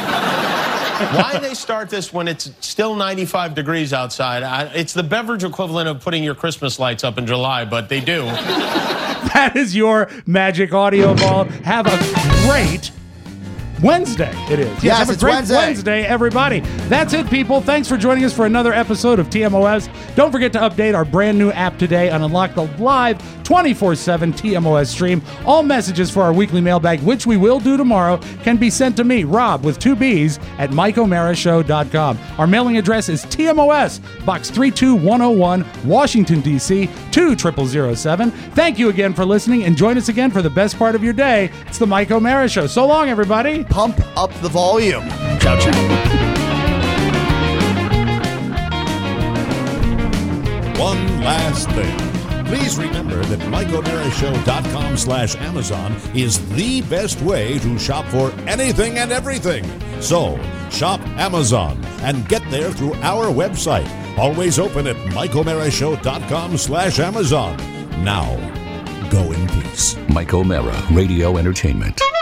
Why they start this when it's still 95 degrees outside? It's the beverage equivalent of putting your Christmas lights up in July, but they do. That is your magic audio vault. Have a great Wednesday. It is. Yes, have a it's great Wednesday, everybody. That's it, people. Thanks for joining us for another episode of TMOS. Don't forget to update our brand new app today and unlock the live 24/7 TMOS stream. All messages for our weekly mailbag, which we will do tomorrow, can be sent to me, Rob, with 2 B's, at MikeO'MaraShow.com. Our mailing address is TMOS, Box 32101, Washington, D.C. 20007. Thank you again for listening, and join us again for the best part of your day. It's the Mike O'Mara Show. So long, everybody. Pump up the volume. Ciao, ciao. One last thing. Please remember that MikeO'MaraShow.com/Amazon is the best way to shop for anything and everything. So, shop Amazon and get there through our website. Always open at MikeO'MaraShow.com/Amazon. Now, go in peace. Mike O'Mara, Radio Entertainment.